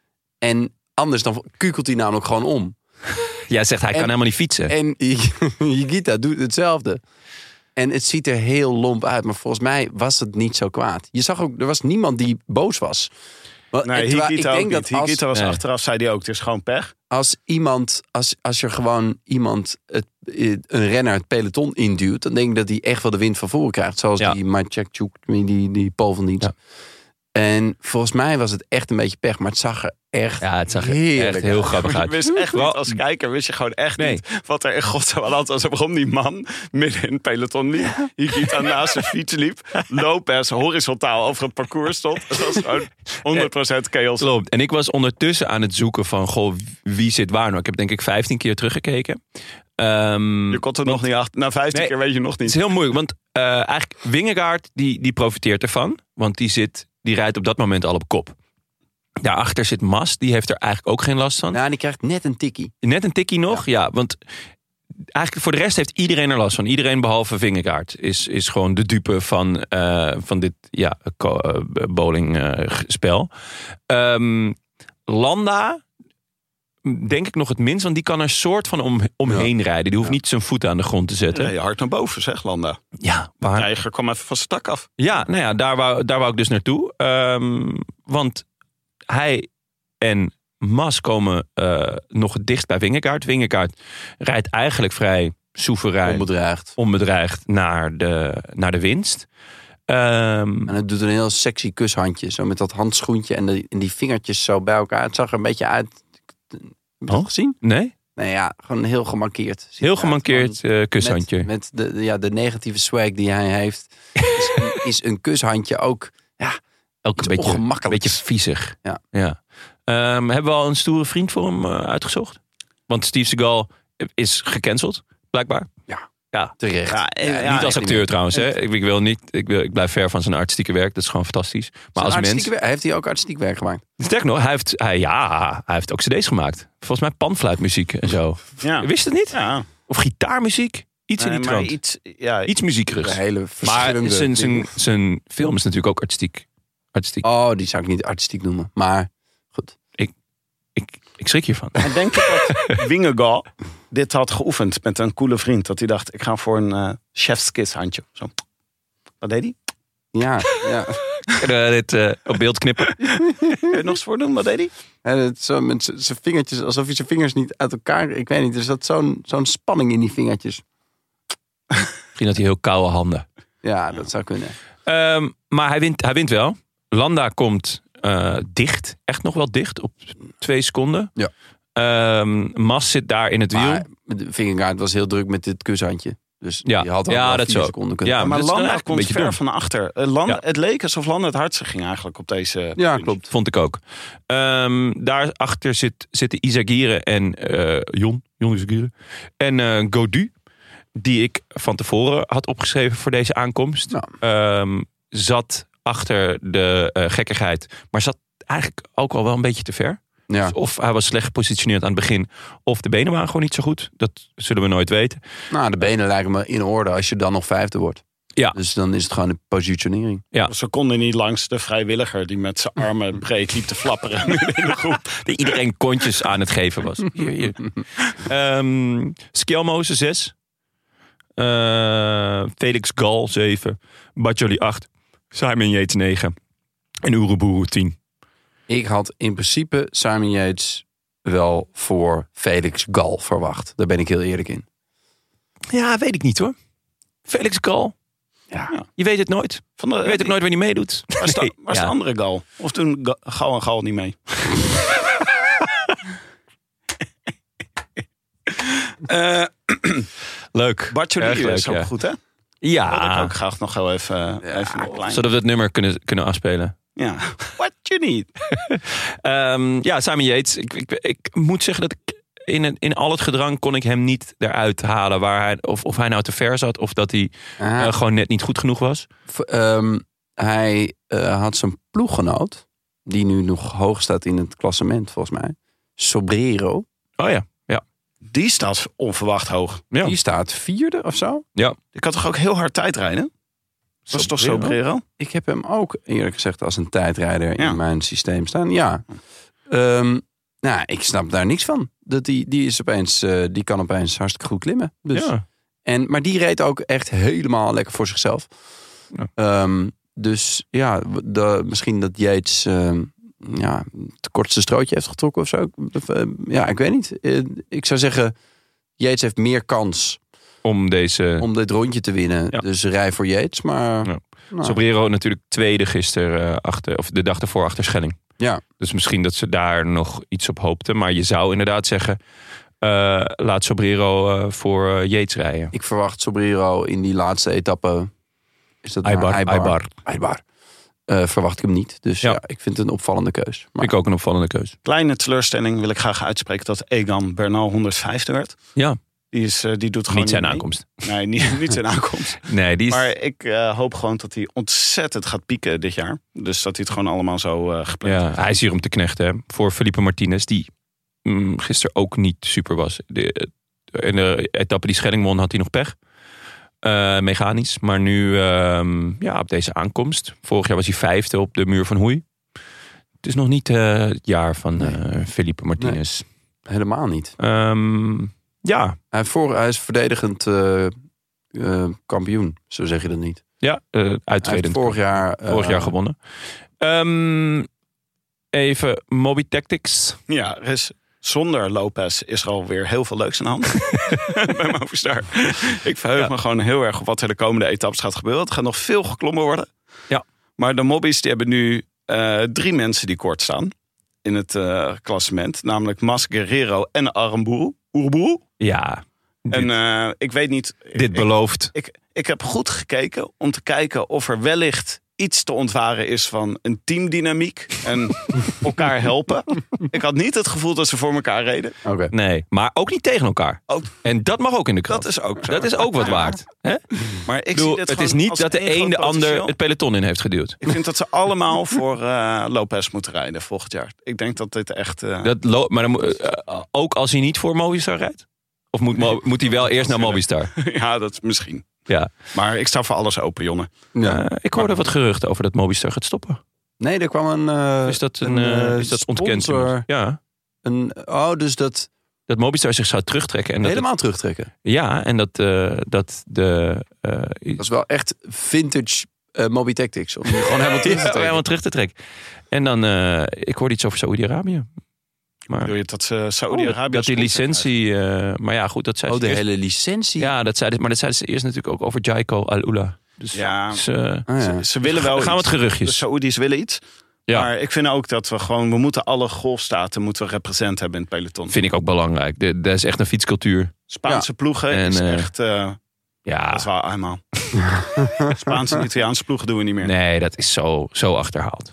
En anders dan kukelt hij namelijk gewoon om. Jij zegt, hij kan En- helemaal niet fietsen. En Higuita doet hetzelfde. En het ziet er heel lomp uit. Maar volgens mij was het niet zo kwaad. Je zag ook, er was niemand die boos was. Nee, Higuita ik denk dat als, Higuita was nee. achteraf, zei hij ook, het is gewoon pech. Als iemand, als, als je gewoon iemand, het, een renner het peloton induwt, dan denk ik dat hij echt wel de wind van voren krijgt. Zoals ja. die Maciekczuk, die, die Paul van Dienst. Ja. En volgens mij was het echt een beetje pech, maar het zag er echt Ja, het zag er heerlijk echt heel uit. grappig uit. Je wist echt niet, als kijker wist je gewoon echt Nee. niet wat er in godsnaam land was. Waarom die man midden in het peloton liep. Higuita naast zijn fiets liep. Lopez horizontaal over het parcours stond. Het was gewoon honderd procent chaos. Klopt. En ik was ondertussen aan het zoeken van, goh, wie zit waar nou? Ik heb denk ik vijftien keer teruggekeken. Um, Je kon er nog niet achter. Na vijftien Nee, keer weet je nog Het niet. is heel moeilijk, want uh, eigenlijk Vingegaard die, die profiteert ervan. Want die, zit, die rijdt op dat moment al op kop. Daarachter zit Mas, die heeft er eigenlijk ook geen last van. Ja, die krijgt net een tikkie. Net een tikkie nog, ja. ja. Want eigenlijk voor de rest heeft iedereen er last van. Iedereen behalve Vingegaard is, is gewoon de dupe van, uh, van dit ja, uh, bowlingspel. Uh, um, Landa, denk ik nog het minst, want die kan er soort van om, omheen ja. rijden. Die hoeft ja. niet zijn voeten aan de grond te zetten. Nee, hard naar boven, zeg Landa. Ja, De tijger kwam even van zijn tak af. Ja, nou ja, daar wou, daar wou ik dus naartoe. Um, want hij en Mas komen uh, nog het dichtst bij Vingegaard. Vingegaard rijdt eigenlijk vrij soeverein, Onbedreigd. onbedreigd naar de, naar de winst. Um, en het doet een heel sexy kushandje. Zo met dat handschoentje en, de, en die vingertjes zo bij elkaar. Het zag er een beetje uit. Heb je dat oh? gezien? Nee. Nee, ja, gewoon heel gemarkeerd. Heel gemarkeerd uh, kushandje. Met, met de, ja, de negatieve swag die hij heeft. Is, is een kushandje ook... Ja, ook een beetje, een beetje viezig. Ja. Ja. Um, hebben we al een stoere vriend voor hem uh, uitgezocht? Want Steve Seagal is gecanceld, blijkbaar. Ja, ja. terecht. Ja, ja, ja, niet als acteur trouwens. Hè. Ik, ik, wil niet, ik, wil, ik blijf ver van zijn artistieke werk. Dat is gewoon fantastisch. Maar als mens... Werk, heeft hij ook artistiek werk gemaakt? Sterk nog, hij heeft, hij, ja, hij heeft ook cd's gemaakt. Volgens mij panfluitmuziek en zo. Ja. Wist het niet? Ja. Of gitaarmuziek? Iets nee, in die trant. Iets, ja, iets muziekerigs. Hele maar zijn, zijn, zijn film is natuurlijk ook artistiek. artistiek. Oh, die zou ik niet artistiek noemen. Maar goed. Ik, ik, ik schrik hiervan. En denk je dat Vingegaard dit had geoefend met een coole vriend? Dat hij dacht, ik ga voor een uh, chef's kiss handje. Zo. Wat deed hij? Ja, ja. Kunnen we dit uh, op beeld knippen? Kun je het nog eens voordoen? Wat deed hij? Ja, het, zo met zijn vingertjes, alsof hij zijn vingers niet uit elkaar... Ik weet niet, er zat zo'n, zo'n spanning in die vingertjes. Misschien had hij heel koude handen. Ja, dat zou kunnen. Um, maar hij wint, hij wint wel. Landa komt uh, dicht. Echt nog wel dicht. Op twee seconden. Ja. Um, Mas zit daar in het wiel. Maar Vingegaard was heel druk met dit kushandje. Dus ja, die had al ja, wel dat vier zo. seconden kunnen. Ja, maar maar Landa komt ver dom. van achter. Uh, Landa, ja. Het leek alsof Landa het hardste ging eigenlijk op deze... Ja, punch. klopt. Vond ik ook. Um, daarachter zit, zitten Izagirre en uh, Jon. Jon Izagirre. En uh, Gaudu. Die ik van tevoren had opgeschreven voor deze aankomst. Ja. Um, zat achter de uh, gekkigheid. Maar zat eigenlijk ook al wel een beetje te ver. Ja. Dus of hij was slecht gepositioneerd aan het begin. Of de benen waren gewoon niet zo goed. Dat zullen we nooit weten. Nou, de benen lijken me in orde als je dan nog vijfde wordt. Ja. Dus dan is het gewoon de positionering. Ja. Ze konden niet langs de vrijwilliger die met zijn armen breed liep te flapperen in de groep. Die iedereen kontjes aan het geven was. Hier, hier. Um, Skjelmoze zes. Uh, Felix Gal zeven. Badjoli acht. Simon Yates negen. En Uruburu tien. Ik had in principe Simon Yates wel voor Felix Gal verwacht. Daar ben ik heel eerlijk in. Ja, weet ik niet hoor. Felix Gal. Ja. Je weet het nooit. Van de, je weet ook nooit waar hij meedoet. Waar is de, nee. waar is ja. de andere Gal? Of toen Ga, Gal en Gal niet mee? uh, leuk. Badjoli is ook ja. goed, hè? Ja. Dat wil ik ook graag nog wel even, ja. even een klein... Zodat we het nummer kunnen, kunnen afspelen. Ja. What you need. um, ja, Simon Yates. Ik, ik, ik moet zeggen dat ik in, het, in al het gedrang kon ik hem niet eruit halen. Waar hij, of, of hij nou te ver zat. Of dat hij uh, gewoon net niet goed genoeg was. V- um, hij uh, had zijn ploeggenoot. Die nu nog hoog staat in het klassement volgens mij. Sobrero. Oh ja. ja. Die staat onverwacht hoog. Ja. Die staat vierde of zo. Ja. Ik had toch ook heel hard tijdrijden? Dat is toch Sobrero? Ik heb hem ook eerlijk gezegd als een tijdrijder ja. in mijn systeem staan. Ja. Um, nou, ik snap daar niks van. Dat die, die, is opeens, uh, die kan opeens hartstikke goed klimmen. Dus. Ja. En, maar die reed ook echt helemaal lekker voor zichzelf. Ja. Um, dus ja, de, misschien dat Yates uh, ja, het kortste strootje heeft getrokken of zo. Uh, ja, ik weet niet. Uh, ik zou zeggen, Yates heeft meer kans om, deze... om dit rondje te winnen. Ja. Dus rij voor Yates, maar... Ja. Nou. Sobrero natuurlijk tweede gisteren uh, achter, of de dag ervoor achter Schelling. Ja. Dus misschien dat ze daar nog iets op hoopten. Maar je zou inderdaad zeggen, uh, laat Sobrero uh, voor uh, Yates rijden. Ik verwacht Sobrero in die laatste etappe. Is dat Aibar. Aibar. Aibar. Aibar. Uh, verwacht ik hem niet. Dus ja. ja, ik vind het een opvallende keus. Maar... Ik ook een opvallende keus. Kleine teleurstelling wil ik graag uitspreken dat Egan Bernal honderdvijfde werd. Ja. Die, is, uh, die doet gewoon niet zijn niet aankomst. Nee, niet, niet zijn aankomst. Nee, die is... Maar ik uh, hoop gewoon dat hij ontzettend gaat pieken dit jaar. Dus dat hij het gewoon allemaal zo uh, gepland ja, heeft. hij is hier om te knechten. Hè? Voor Felipe Martinez, die mm, gisteren ook niet super was. De, in de etappe die Schelling won, had hij nog pech. Uh, mechanisch. Maar nu, um, ja, op deze aankomst. Vorig jaar was hij vijfde op de muur van Hoei. Het is nog niet uh, het jaar van uh, nee. Felipe Martinez. Nee, helemaal niet. Um, ja. Hij, voor, hij is verdedigend uh, uh, kampioen, zo zeg je dat niet. Ja, uh, uittredend. Vorig jaar, uh, vorig jaar gewonnen. Um, even Moby Tactics. Ja, er is... Zonder Lopez is er alweer heel veel leuks aan de hand bij Movistar. Ik verheug ja. me gewoon heel erg op wat er de komende etappes gaat gebeuren. Het gaat nog veel geklommen worden. Ja. Maar de mobbies die hebben nu uh, drie mensen die kort staan in het uh, klassement. Namelijk Mas, Guerrero en Aramburu. Uruburu. Ja. Dit, en uh, ik weet niet... Dit ik, belooft. Ik, ik, ik heb goed gekeken om te kijken of er wellicht iets te ontwaren is van een teamdynamiek en elkaar helpen. Ik had niet het gevoel dat ze voor elkaar reden. Okay. Nee, maar ook niet tegen elkaar. Ook. En dat mag ook in de krant. Dat is ook zo. Dat is ook wat waard. Hè? Maar ik bedoel, zie dit het is niet dat de een de ander het peloton in heeft geduwd. Ik vind dat ze allemaal voor uh, Lopez moeten rijden volgend jaar. Ik denk dat dit echt... Uh... Dat lo- maar dan, uh, ook als hij niet voor Movistar rijdt? Of moet, Mo- moet hij wel eerst naar Movistar? Ja, dat misschien. Ja. Maar ik sta voor alles open, jongen. Ja. Uh, ik hoorde wat geruchten over dat Movistar gaat stoppen. Nee, er kwam een... Uh, is dat, een, een uh, is dat ontkend? Ja. Een, oh, dus dat... Dat Movistar zich zou terugtrekken. En dat helemaal het, terugtrekken? Ja, en dat, uh, dat de... Uh, dat is wel echt vintage uh, Moby Tactics. Om gewoon helemaal terug te trekken. Ja, helemaal terug te trekken. En dan... Uh, ik hoorde iets over Saoedi-Arabië. Maar bedoel je dat ze Saoedi-Arabië... Oh, dat die licentie... Uh, maar ja, goed, dat zei oh, ze de eerst. hele licentie? Ja, dat zei, maar dat zeiden ze eerst natuurlijk ook over Jaiko Al-Ula. Dus, ja, dus, uh, oh, ja. Ze, ze willen wel gaan we het geruchtjes. De Saoedi's willen iets. Ja. Maar ik vind ook dat we gewoon... We moeten alle golfstaten moeten we represent hebben in het peloton. Vind ik ook belangrijk. De, dat is echt een fietscultuur. Spaanse ja. ploegen en, is uh, echt... Uh, ja. Dat is wel eenmaal. Spaanse en Italiaanse ploegen doen we niet meer. Nee, dat is zo, zo achterhaald.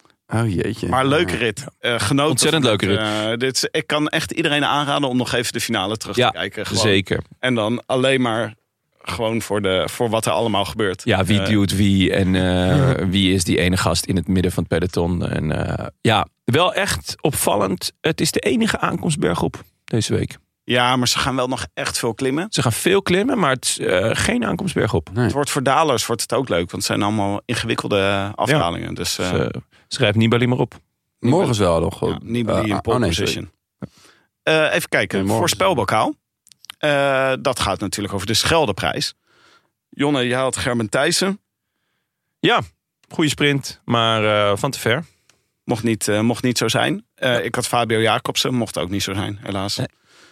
Oh jeetje. Maar leuke rit. Uh, genoten. Ontzettend leuke rit. Uh, dit, ik kan echt iedereen aanraden om nog even de finale terug ja, te kijken. Gewoon. Zeker. En dan alleen maar gewoon voor, de, voor wat er allemaal gebeurt. Ja, wie uh, duwt wie en uh, wie is die ene gast in het midden van het peloton. En uh, ja, wel echt opvallend. Het is de enige aankomst bergop deze week. Ja, maar ze gaan wel nog echt veel klimmen. Ze gaan veel klimmen, maar het is uh, geen aankomst bergop. Nee. Het wordt voor dalers wordt het ook leuk, want het zijn allemaal ingewikkelde afdalingen. Ja. Dus, uh, dus, uh, schrijf Nibali maar op. Morgen is wel nog. Ja, Nibali uh, in pole oh, nee, position. Uh, even kijken, nee, voorspelbokaal. Uh, dat gaat natuurlijk over de Scheldeprijs. Jonne, je haalt Gerben Thijssen. Ja, goede sprint, maar uh, van te ver. Mocht niet, uh, mocht niet zo zijn. Uh, ja. Ik had Fabio Jacobsen, mocht ook niet zo zijn, helaas. Nee.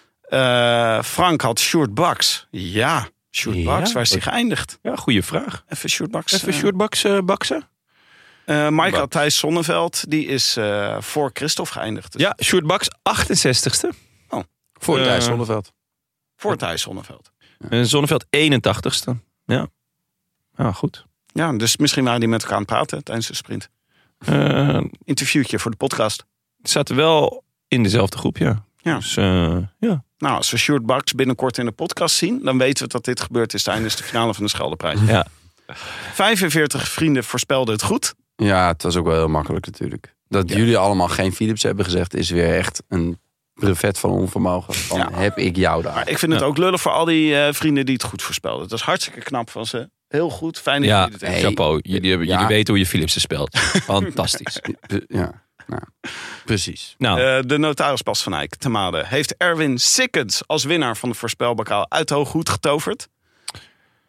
Uh, Frank had Sjoerd Baks. Ja, Sjoerd ja, Baks, waar is hij geëindigd? Ja, goede vraag. Even Sjoerd Baks. Even uh, Sjoerd Baks uh, baksen. Uh, Michael Thijs Zonneveld, die is uh, voor Christophe geëindigd. Dus ja, Sjoerd Baks achtenzestigste. Oh. Voor uh, Thijs Zonneveld. Voor Thijs Zonneveld. Ja. Zonneveld eenentachtigste. Ja. Ja, goed. Ja, dus misschien waren die met elkaar aan het praten tijdens de sprint. Uh, Interviewtje voor de podcast. Het zaten wel in dezelfde groep, ja. Ja. Dus, uh, ja. Nou, als we Sjoerd Baks binnenkort in de podcast zien, dan weten we dat dit gebeurd is tijdens de finale van de Scheldeprijs. Ja. vijfenveertig vrienden voorspelden het goed. Ja, het was ook wel heel makkelijk natuurlijk. Dat ja. jullie allemaal geen Philips hebben gezegd, is weer echt een brevet van onvermogen. Van ja. heb ik jou daar. Maar ik vind het ja. ook lullig voor al die uh, vrienden die het goed voorspelden. Dat is hartstikke knap van ze. Heel goed, fijn dat ja, jullie het hey, chapeau. Jullie, hebben, ja. jullie weten hoe je Philipsen speelt. Fantastisch. Ja, nou, precies. Nou. Uh, de notaris Bas van Eyck, Temade, heeft Erwin Sikkens als winnaar van de voorspelbokaal uit de hoge hoed getoverd.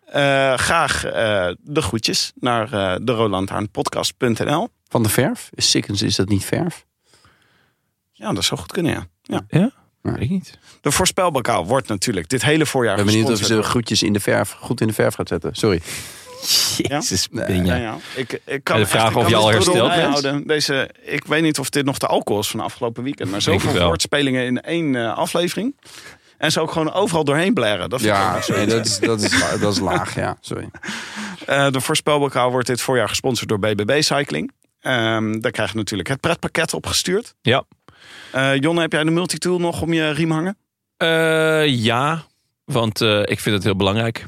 Uh, graag uh, de groetjes naar uh, de roland haan podcast punt n l. Van de verf? Is Sikkens, is dat niet verf? Ja, dat zou goed kunnen, ja. Ja? Ja? Weet ik niet. De voorspelbokaal wordt natuurlijk dit hele voorjaar Ik ben benieuwd of gesponsord ze groetjes in de verf, goed in de verf gaat zetten. Sorry. Jezus, Ja? ben je. Ja, ja. Ik, ik kan Ja, de vraag echt, ik of kan je al dit hersteld doodle bent? bijhouden. Deze, ik weet niet of dit nog de alcohol is van afgelopen weekend. Maar Denk ik zoveel wel. woordspelingen in één uh, aflevering. En ze ook gewoon overal doorheen blaren. Dat vind ik ook Ja, nog zo. nee, dat, is, dat, is, la- dat is laag, ja. Sorry. Uh, de voorspelbokaal wordt dit voorjaar gesponsord door B B B Cycling. Um, daar krijg je natuurlijk het pretpakket opgestuurd. Ja. Uh, Jonne, heb jij de multitool nog om je riem hangen? Uh, ja, want uh, ik vind het heel belangrijk.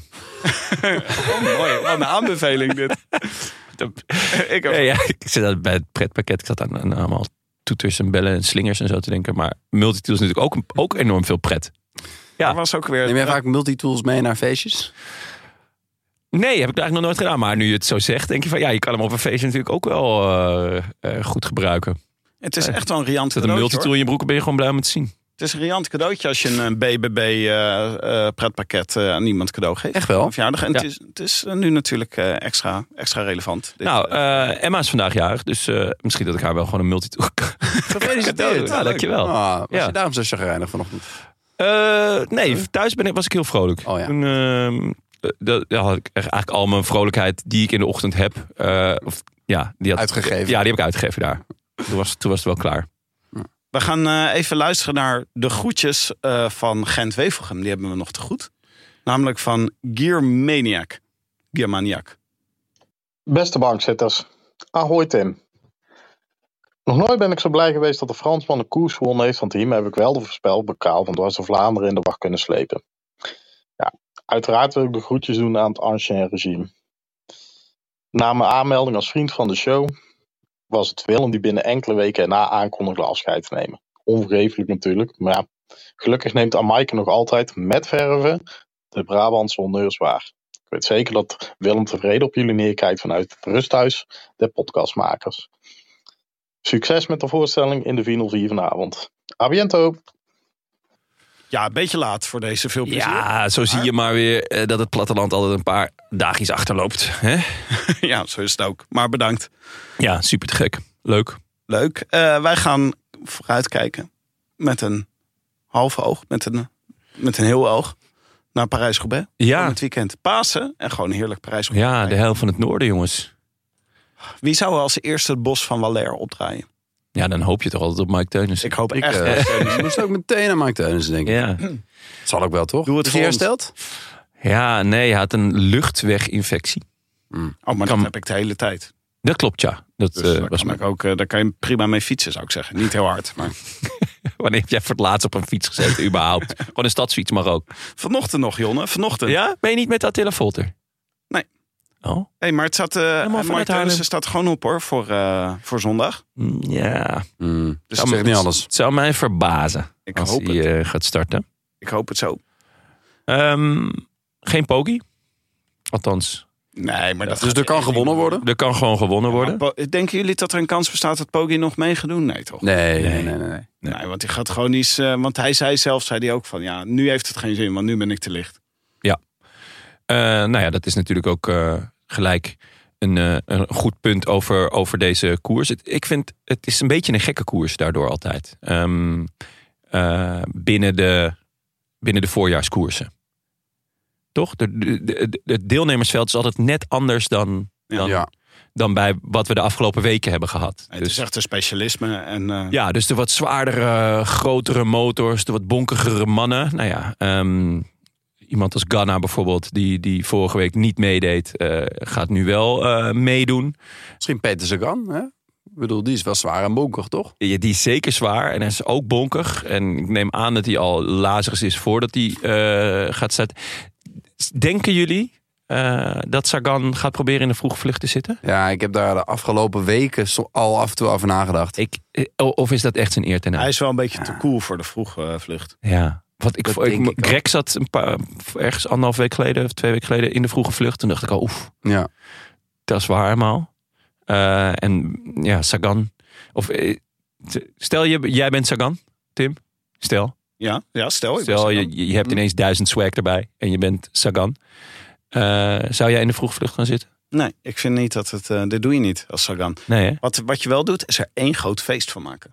Oh, mooi. Wat een aanbeveling dit. ik Ja, ja, ik zit aan- bij het pretpakket. Ik zat aan, aan allemaal toeters en bellen en slingers en zo te denken. Maar multitool is natuurlijk ook, ook enorm veel pret. Ja. Dat was ook weer... Neem jij vaak multitools mee naar feestjes? Nee, heb ik eigenlijk nog nooit gedaan. Maar nu je het zo zegt, denk je van ja, je kan hem op een feestje natuurlijk ook wel uh, uh, goed gebruiken. Het is echt wel een riant Zet een cadeautje, multitool hoor. in je broek, ben je gewoon blij om het te zien. Het is een riant cadeautje als je een B B B uh, uh, pretpakket uh, aan iemand cadeau geeft. Echt wel? Op verjaardag. En Ja. het is, het is uh, nu natuurlijk uh, extra, extra relevant. Dit, Nou, uh, Emma is vandaag jarig, dus uh, misschien dat ik haar wel gewoon een multitool kan. Gefeliciteerd. Ja, dankjewel. Ah, was Ja. je daarom zo chagrijnig vanochtend? Uh, nee, thuis ben ik, was ik heel vrolijk. Oh ja. Toen uh, dat, ja, had ik echt eigenlijk al mijn vrolijkheid die ik in de ochtend heb. Uh, of, ja, die had, Uitgegeven. Ja, die heb ik uitgegeven daar. Toen was, toen was het wel klaar. We gaan uh, even luisteren naar de groetjes uh, van Gent-Wevelgem. Die hebben we nog te goed. Namelijk van Gearmaniac. Gearmaniac. Beste bankzitters, ahoy Tim. Nog nooit ben ik zo blij geweest dat de Fransman de koers gewonnen heeft van team. Heb ik wel de voorspelbokaal van dwars door Vlaanderen in de wacht kunnen slepen. Ja, uiteraard wil ik de groetjes doen aan het ancien regime. Na mijn aanmelding als vriend van de show was het Willem die binnen enkele weken erna aankondigde afscheid te nemen. Onvergeeflijk natuurlijk, maar ja, gelukkig neemt Amaike nog altijd met verven de Brabantse honneurs waar. Ik weet zeker dat Willem tevreden op jullie neerkijkt vanuit het rusthuis der podcastmakers. Succes met de voorstelling in de Final vier vanavond. A biento! Ja, een beetje laat voor deze veel plezier. Ja, zo zie je maar weer uh, dat het platteland altijd een paar dagjes achterloopt. Hè? Ja, zo is het ook. Maar bedankt. Ja, super te gek. Leuk. Leuk. Uh, wij gaan vooruitkijken met een half oog, met een, met een heel oog naar Parijs-Roubaix. Ja. Van het weekend Pasen en gewoon heerlijk Parijs-Roubaix. Ja, de helft van het noorden, jongens. Wie zou er als eerste het bos van Valère opdraaien? Ja, dan hoop je toch altijd op Mike Teunissen. Ik hoop Ik echt. uh, moest ook meteen aan Mike Teunissen denken. Ja. Zal ook wel, toch? Doe het Is hij voor ons. hersteld? ja, nee, hij had een luchtweginfectie. Oh, maar Kan- dat heb ik de hele tijd. Dat klopt, ja. Dat Dus uh, daar, was kan maar... ik ook, uh, daar kan je prima mee fietsen, zou ik zeggen. Niet heel hard, maar... Wanneer heb jij voor het laatst op een fiets gezeten, überhaupt? Gewoon een stadsfiets mag ook. Vanochtend nog, Jonne. Vanochtend. Ja? Ben je niet met Attila Volter? Nee. Oh? Hey, maar het staat, uh, vanuit Mike Haarlem. Teunissen staat gewoon op, hoor, voor, uh, voor zondag. Mm, Ja. Mm, Dus dat zegt niet alles. Het zou mij verbazen Ik als hoop hij het. uh, gaat starten. Ik hoop het zo. Um, geen Poggi. Althans, Nee, maar dat Dus gaat er kan echt gewonnen niet worden? er kan gewoon gewonnen worden. Maar Po- denken jullie dat er een kans bestaat dat Poggi nog mee gaat doen? Nee, toch? Nee, nee, nee. nee, nee. Nee, want hij gaat gewoon iets. Uh, want hij zei zelf, zei hij ook van ja, nu heeft het geen zin, want nu ben ik te licht. Uh, nou ja, dat is natuurlijk ook uh, gelijk een, uh, een goed punt over, over deze koers. Het, ik vind het is een beetje een gekke koers daardoor altijd. Um, uh, binnen, de, binnen de voorjaarskoersen. Toch? De, de, de, het deelnemersveld is altijd net anders dan, dan, Ja. dan bij wat we de afgelopen weken hebben gehad. Nee, het Dus- is echt een specialisme. En, uh, Ja, dus de wat zwaardere, grotere motors, de wat bonkigere mannen. Nou ja, um, iemand als Ganna bijvoorbeeld, die, die vorige week niet meedeed, uh, gaat nu wel uh, meedoen. Misschien Peter Sagan, hè? Ik bedoel, die is wel zwaar en bonkig, toch? Ja, die is zeker zwaar en hij is ook bonkig. En ik neem aan dat hij al lazig is voordat hij uh, gaat zetten. Denken jullie uh, dat Sagan gaat proberen in de vroege vlucht te zitten? Ja, ik heb daar de afgelopen weken zo- al af en toe over nagedacht. Ik, of is dat echt zijn eer ten hij uit? is wel een beetje te cool voor de vroege uh, vlucht. Ja. Want ik, Dat ik, denk ik Greg zat een paar, ergens anderhalf week geleden of twee weken geleden in de vroege vlucht. Toen dacht ik al, oef, Ja. dat is waar helemaal. Uh, en ja, Sagan. Of, uh, stel, je, jij bent Sagan, Tim. Stel. Ja, ja stel. Ik ben Stel, Sagan. je, je hebt ineens duizend swag erbij en je bent Sagan. Uh, zou jij in de vroegvlucht gaan zitten? Nee, ik vind niet dat het... Uh, dit doe je niet als Sagan. Nee, hè? Wat, wat je wel doet, is er één groot feest van maken.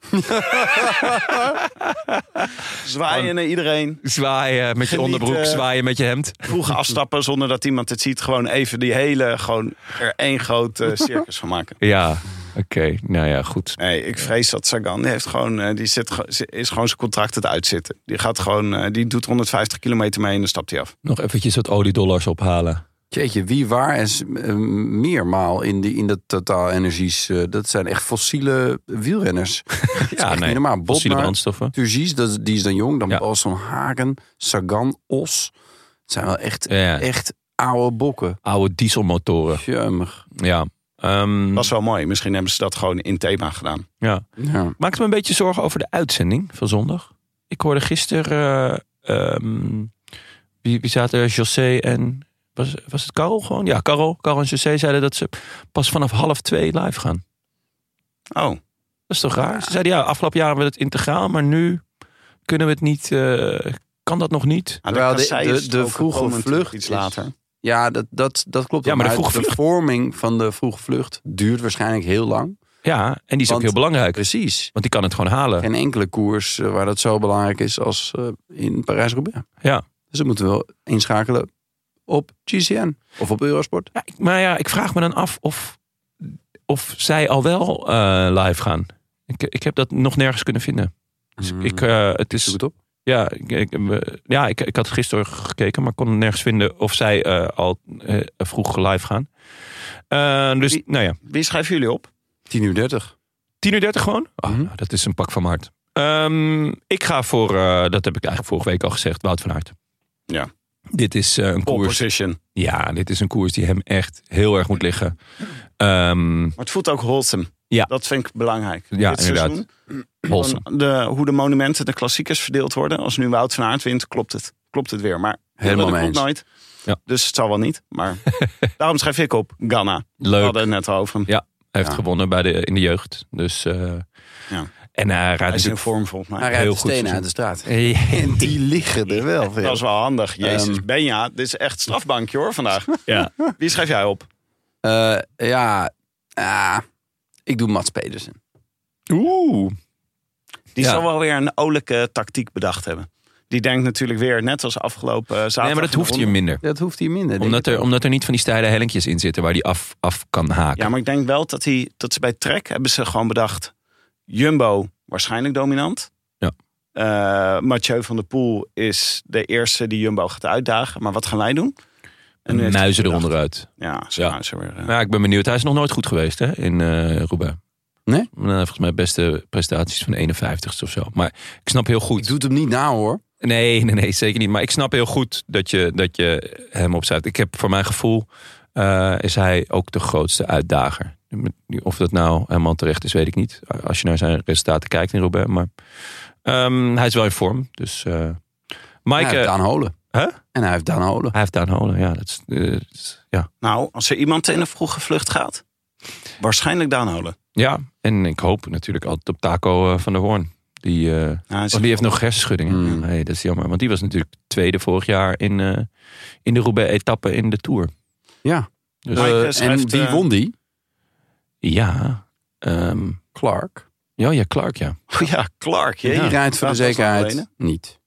Zwaaien naar iedereen. Zwaaien met je Genieten. onderbroek, zwaaien met je hemd. Vroeg afstappen zonder dat iemand het ziet. Gewoon even die hele, gewoon er één groot uh, circus van maken. Ja, oké. Okay. Nou ja, goed. Nee, ik vrees dat Sagan, die heeft gewoon, uh, die zit, is gewoon zijn contract het uitzitten. Die gaat gewoon, uh, die doet honderdvijftig kilometer mee en dan stapt hij af. Nog eventjes wat oliedollars ophalen. Jeetje, wie waar is uh, meermaal in, die, in de Total Energies? Uh, dat zijn echt fossiele wielrenners. Ja, nee, normaal. fossiele brandstoffen. Turgis, dat, die is dan jong. Dan ja. Balsam Hagen, Sagan, Os. Het zijn wel echt, ja. echt oude bokken. Oude dieselmotoren. Jummig. Ja. Um, dat is wel mooi. Misschien hebben ze dat gewoon in thema gedaan. Ja. ja. Maakt me een beetje zorgen over de uitzending van zondag. Ik hoorde gisteren... Uh, um, wie, wie zaten? José en... Was, was het Karel gewoon? Ja, Karel, Karel en José zeiden dat ze pas vanaf half twee live gaan. Oh. Dat is toch raar? Ze zeiden ja, afgelopen jaar hebben we het integraal, maar nu kunnen we het niet... Uh, kan dat nog niet? Ah, de, de, de, de vroege vlucht iets later. Is, ja, dat, dat, dat klopt. Ja, maar de, vroege de vlucht... vorming van de vroege vlucht duurt waarschijnlijk heel lang. Ja, en die is Want, ook heel belangrijk. Precies. Want die kan het gewoon halen. Geen enkele koers waar dat zo belangrijk is als uh, in Parijs-Roubaix. Ja. Dus dan moeten we wel inschakelen op G C N of op Eurosport. Ja, maar ja, ik vraag me dan af of, of zij al wel uh, live gaan. Ik, ik heb dat nog nergens kunnen vinden. Dus hmm. ik, uh, het is, Zoek het op. Ja, ik, ik, ja ik, ik had gisteren gekeken, maar kon nergens vinden of zij uh, al uh, vroeg live gaan. Uh, dus, wie, nou ja. Wie schrijven jullie op? tien uur dertig. tien uur dertig gewoon? Oh, mm-hmm. Dat is een pak van mijn hart. Um, ik ga voor, uh, dat heb ik eigenlijk vorige week al gezegd, Wout van Aert. Ja. Dit is uh, een Pole koers. Position. Ja, dit is een koers die hem echt heel erg moet liggen. Um, maar het voelt ook wholesome. Ja. Dat vind ik belangrijk. Ja, dit inderdaad. Seizoen, de, hoe de monumenten, de klassiekers verdeeld worden. Als nu Wout van Aert wint, klopt het. Klopt het weer. Maar helemaal dat klopt nooit. Ja. Dus het zal wel niet. Maar daarom schrijf ik op Ganna. Leuk. We hadden het net over hem. Ja, hij heeft ja. gewonnen bij de, in de jeugd. Dus, uh, ja. En hij rijdt hij is in natuurlijk vorm volgens mij. Hij rijdt heel de goed stenen uit de straat. En die liggen er wel veel. Dat is wel handig. Jezus, Um, Benja, dit is echt strafbankje hoor vandaag. Ja. Wie schrijf jij op? Uh, ja, uh, ik doe Mats Pedersen. Oeh. Die Ja. zal wel weer een olijke tactiek bedacht hebben. Die denkt natuurlijk weer, net als afgelopen zaterdag. Nee, maar dat hoeft hier minder. Dat hoeft hier minder. Omdat er, omdat er niet van die steile hellinkjes in zitten waar die af, af kan haken. Ja, maar ik denk wel dat, hij, dat ze bij Trek hebben ze gewoon bedacht. Jumbo waarschijnlijk dominant. Ja. Uh, Mathieu van der Poel is de eerste die Jumbo gaat uitdagen. Maar wat gaan wij doen? En nu muizen heeft hij eronder uit. Ja, zo, Ja. nou, zo weer. Uh... Maar ja, ik ben benieuwd. Hij is nog nooit goed geweest hè, in uh, Roubaix. Nee? Nou, volgens mij beste prestaties van eenenvijftigste of zo. Maar ik snap heel goed. Ik doe het hem niet na hoor. Nee, nee, nee, zeker niet. Maar ik snap heel goed dat je, dat je hem opzet. Ik heb voor mijn gevoel uh, is hij ook de grootste uitdager. Of dat nou helemaal terecht is, weet ik niet. Als je naar zijn resultaten kijkt in Roubaix. Maar um, hij is wel in vorm. Dus uh, Maaike, hij heeft Daan Holen. Huh? En hij heeft Daan Holen. Hij heeft Daan Holen, ja. Dat is, uh, dat is, ja. Nou, als er iemand in een vroege vlucht gaat, waarschijnlijk Daan Holen. Ja, en ik hoop natuurlijk altijd op Taco uh, van der Hoorn. Die, uh, Ja, oh, die heeft nog hersenschuddingen. Mm. Nee, dat is jammer. Want die was natuurlijk tweede vorig jaar in, uh, in de Roubaix-etappe in de Tour. Ja. Dus, Maaike Uh, en schrijft, wie uh, won die? ja. Um, Clark. ja, ja, Clark, ja. Oh ja, Clark. Die Ja. rijdt voor de Dat was zekerheid alleen, niet.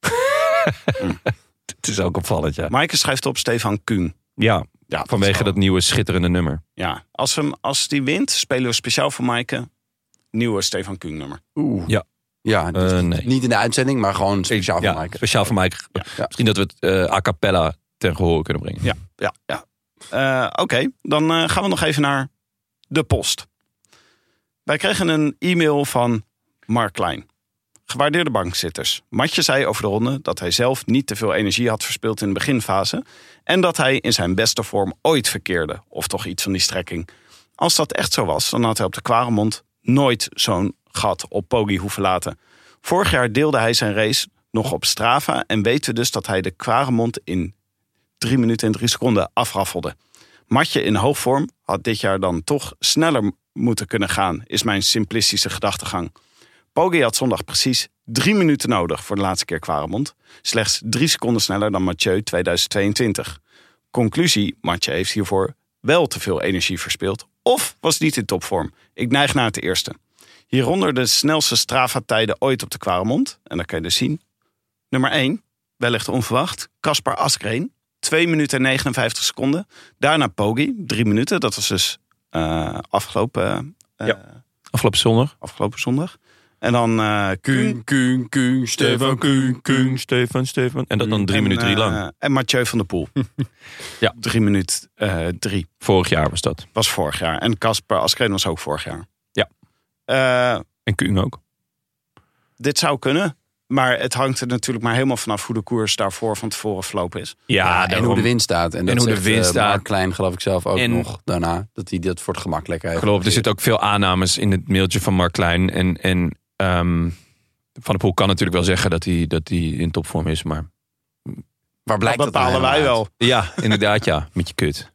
Het is ook opvallend, ja. Maaike schrijft op Stefan Kuhn. Ja, Ja, vanwege is wel- dat nieuwe schitterende nummer. Ja, als, hem, als die wint, spelen we speciaal voor Maaike nieuwe Stefan Kuhn nummer. Oeh. Ja. Ja, dus Uh, nee. niet in de uitzending, maar gewoon speciaal ja, voor Mike. speciaal voor mij. Ja. Misschien dat we het uh, a cappella ten gehoor kunnen brengen. Ja, ja, ja. Uh, Oké, okay, dan uh, gaan we nog even naar de post. Wij kregen een e-mail van Mark Klein. Gewaardeerde bankzitters. Matje zei over de ronde dat hij zelf niet te veel energie had verspild in de beginfase. En dat hij in zijn beste vorm ooit verkeerde. Of toch iets van die strekking. Als dat echt zo was, dan had hij op de Kwaremond nooit zo'n gat op Poggi hoeven laten. Vorig jaar deelde hij zijn race nog op Strava. En weten we dus dat hij de Kwaremond in drie minuten en drie seconden afraffelde. Matje in hoogvorm had dit jaar dan toch sneller moeten kunnen gaan, is mijn simplistische gedachtegang. Poggi had zondag precies drie minuten nodig voor de laatste keer Kwaremond. Slechts drie seconden sneller dan Mathieu tweeduizend tweeëntwintig. Conclusie, Mathieu heeft hiervoor wel te veel energie verspild of was niet in topvorm. Ik neig naar het eerste. Hieronder de snelste Strava-tijden ooit op de Kwaremond. En dat kan je dus zien. Nummer één, wellicht onverwacht, Kaspar Asgreen. twee minuten en negenenvijftig seconden. Daarna Poggi, drie minuten. Dat was dus uh, afgelopen, uh, ja. afgelopen zondag. Afgelopen zondag. En dan uh, Kuhn, Kuhn, Kuhn, Stefan, Kuhn, Kuhn, Stefan, Stefan. En dat dan drie minuten drie lang. Uh, en Mathieu van der Poel. ja. Drie minuten uh, drie. Vorig jaar was dat. Was vorig jaar. En Kaspar Asgreen was ook vorig jaar. Ja. Uh, en Kuhn ook. Dit zou kunnen. Maar het hangt er natuurlijk maar helemaal vanaf hoe de koers daarvoor van tevoren verlopen is. Ja, ja en hoe de wind staat. En, dat en hoe de wind uh, staat. Mark Klein geloof ik zelf ook en, nog daarna. Dat hij dat voor het gemak lekker heeft. Geloof, er zitten ook veel aannames in het mailtje van Mark Klein. En, en um, Van der Poel kan natuurlijk wel zeggen dat hij, dat hij in topvorm is. Maar waar blijkt dat bepalen dat wij wel. Ja, inderdaad ja. Met je kut.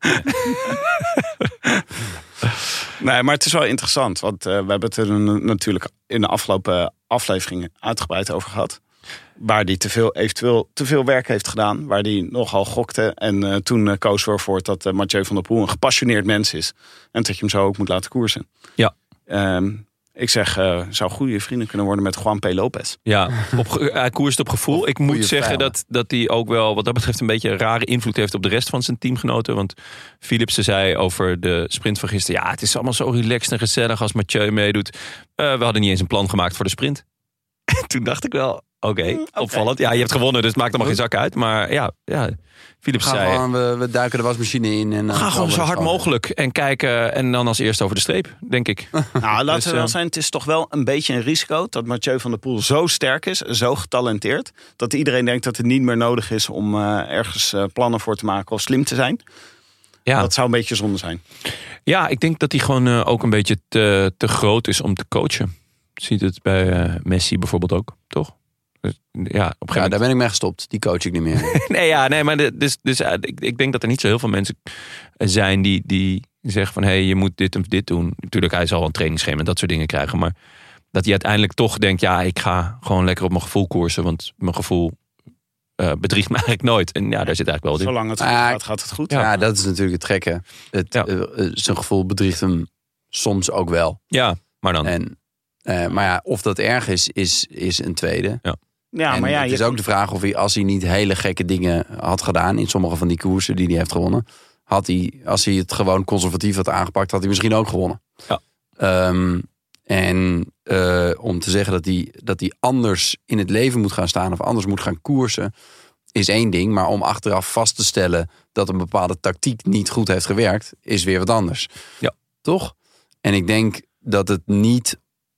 Nee, maar het is wel interessant. Want uh, we hebben het er natuurlijk in de afgelopen afleveringen uitgebreid over gehad. Waar hij te veel, eventueel te veel werk heeft gedaan. Waar hij nogal gokte. En uh, toen uh, koos we ervoor dat uh, Mathieu van der Poel een gepassioneerd mens is. En dat je hem zo ook moet laten koersen. Ja. Um, ik zeg, uh, zou goede vrienden kunnen worden met Juan P. Lopez. Ja, op, hij koerst op gevoel. Of ik moet zeggen vijlen. dat, dat hij ook wel wat dat betreft een beetje een rare invloed heeft op de rest van zijn teamgenoten. Want Philipsen zei over de sprint van gisteren. Ja, het is allemaal zo relaxed en gezellig als Mathieu meedoet. Uh, we hadden niet eens een plan gemaakt voor de sprint. En toen dacht ik wel, oké, okay, okay. opvallend. Ja, je hebt gewonnen, dus het maakt allemaal geen zak uit. Maar ja, ja Philips zei... Gewoon, we, we duiken de wasmachine in. En ga gewoon zo hard mogelijk en kijken. En dan als eerste over de streep, denk ik. Nou, laten dus, we wel uh, zijn. Het is toch wel een beetje een risico dat Mathieu van der Poel zo sterk is. Zo getalenteerd. Dat iedereen denkt dat het niet meer nodig is om uh, ergens uh, plannen voor te maken of slim te zijn. Ja. Dat zou een beetje zonde zijn. Ja, ik denk dat hij gewoon uh, ook een beetje te, te groot is om te coachen. Je ziet het bij uh, Messi bijvoorbeeld ook, toch? Dus, ja, op een ja, moment... daar ben ik mee gestopt. Die coach ik niet meer. nee, ja, nee, maar de, dus, dus uh, ik, ik denk dat er niet zo heel veel mensen zijn die, die zeggen van hé, hey, je moet dit en dit doen. Natuurlijk, hij zal wel een trainingsschema en dat soort dingen krijgen. Maar dat hij uiteindelijk toch denkt, ja, ik ga gewoon lekker op mijn gevoel koersen. Want mijn gevoel uh, bedriegt me eigenlijk nooit. En ja, daar zit eigenlijk wel wat in. Zolang het goed ah, gaat, gaat het goed. Ja, ja, dat is natuurlijk het gekke. Het, ja. uh, uh, zijn gevoel bedriegt hem soms ook wel. Ja, maar dan... En, uh, maar ja, of dat erg is, is, is een tweede. Ja. Ja, en maar ja, het is je... ook de vraag of hij, als hij niet hele gekke dingen had gedaan in sommige van die koersen die hij heeft gewonnen, had hij, als hij het gewoon conservatief had aangepakt, had hij misschien ook gewonnen. Ja. Um, en uh, om te zeggen dat hij, dat hij anders in het leven moet gaan staan of anders moet gaan koersen, is één ding. Maar om achteraf vast te stellen dat een bepaalde tactiek niet goed heeft gewerkt, is weer wat anders. Ja. Toch? En ik denk dat het niet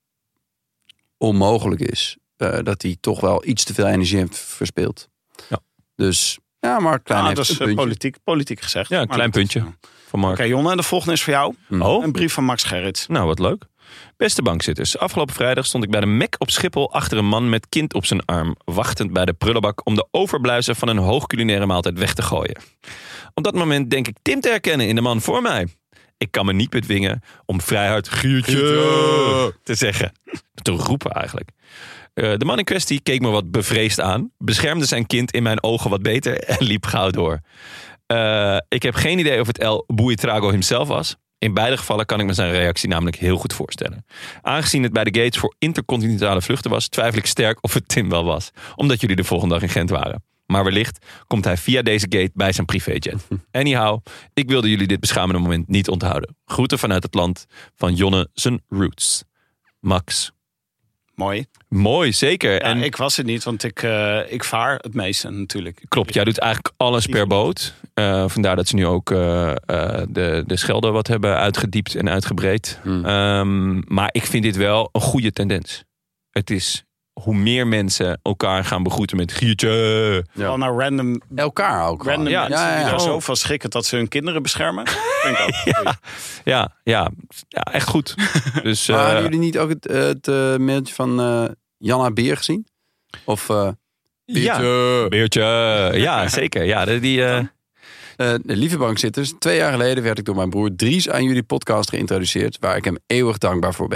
onmogelijk is. Uh, dat hij toch wel iets te veel energie heeft verspeeld. Ja. Dus ja, Mark Klein ah, heeft dat is een puntje. politiek, politiek gezegd. Ja, een klein puntje van Mark. Oké, okay, Jonne, de volgende is voor jou. Oh. Een brief van Max Gerrits. Nou, wat leuk. Beste bankzitters, afgelopen vrijdag stond ik bij de Mac op Schiphol achter een man met kind op zijn arm, wachtend bij de prullenbak om de overblijfselen van een hoogculinaire maaltijd weg te gooien. Op dat moment denk ik Tim te herkennen in de man voor mij. Ik kan me niet bedwingen om vrij hard Guurtje te zeggen. Te roepen eigenlijk. Uh, de man in kwestie keek me wat bevreesd aan, beschermde zijn kind in mijn ogen wat beter en liep gauw door. Uh, ik heb geen idee of het El Buitrago himself was. In beide gevallen kan ik me zijn reactie namelijk heel goed voorstellen. Aangezien het bij de gates voor intercontinentale vluchten was, twijfel ik sterk of het Tim wel was. Omdat jullie de volgende dag in Gent waren. Maar wellicht komt hij via deze gate bij zijn privéjet. Anyhow, ik wilde jullie dit beschamende moment niet onthouden. Groeten vanuit het land van Jonne zijn roots. Max. Mooi. Mooi, zeker. Ja, en ik was het niet, want ik, uh, ik vaar het meeste natuurlijk. Klopt, jij doet eigenlijk alles per boot. Uh, vandaar dat ze nu ook uh, uh, de, de Schelde wat hebben uitgediept en uitgebreid. Hmm. Um, maar ik vind dit wel een goede tendens. Het is hoe meer mensen elkaar gaan begroeten met Giertje. Ja. Al naar random... Elkaar ook. Random ja, mensen ja, ja, die ja. er zo van schrikken dat ze hun kinderen beschermen. Denk ook. ja, ja, ja, ja, echt goed. Dus, maar uh, hadden jullie niet ook het, het uh, mailtje van uh, Janna Beer gezien? Of... Uh, Ja, Beertje. Ja, zeker. Ja, die... Uh... Uh, lieve bankzitters, twee jaar geleden werd ik door mijn broer Dries aan jullie podcast geïntroduceerd, waar ik hem eeuwig dankbaar voor ben.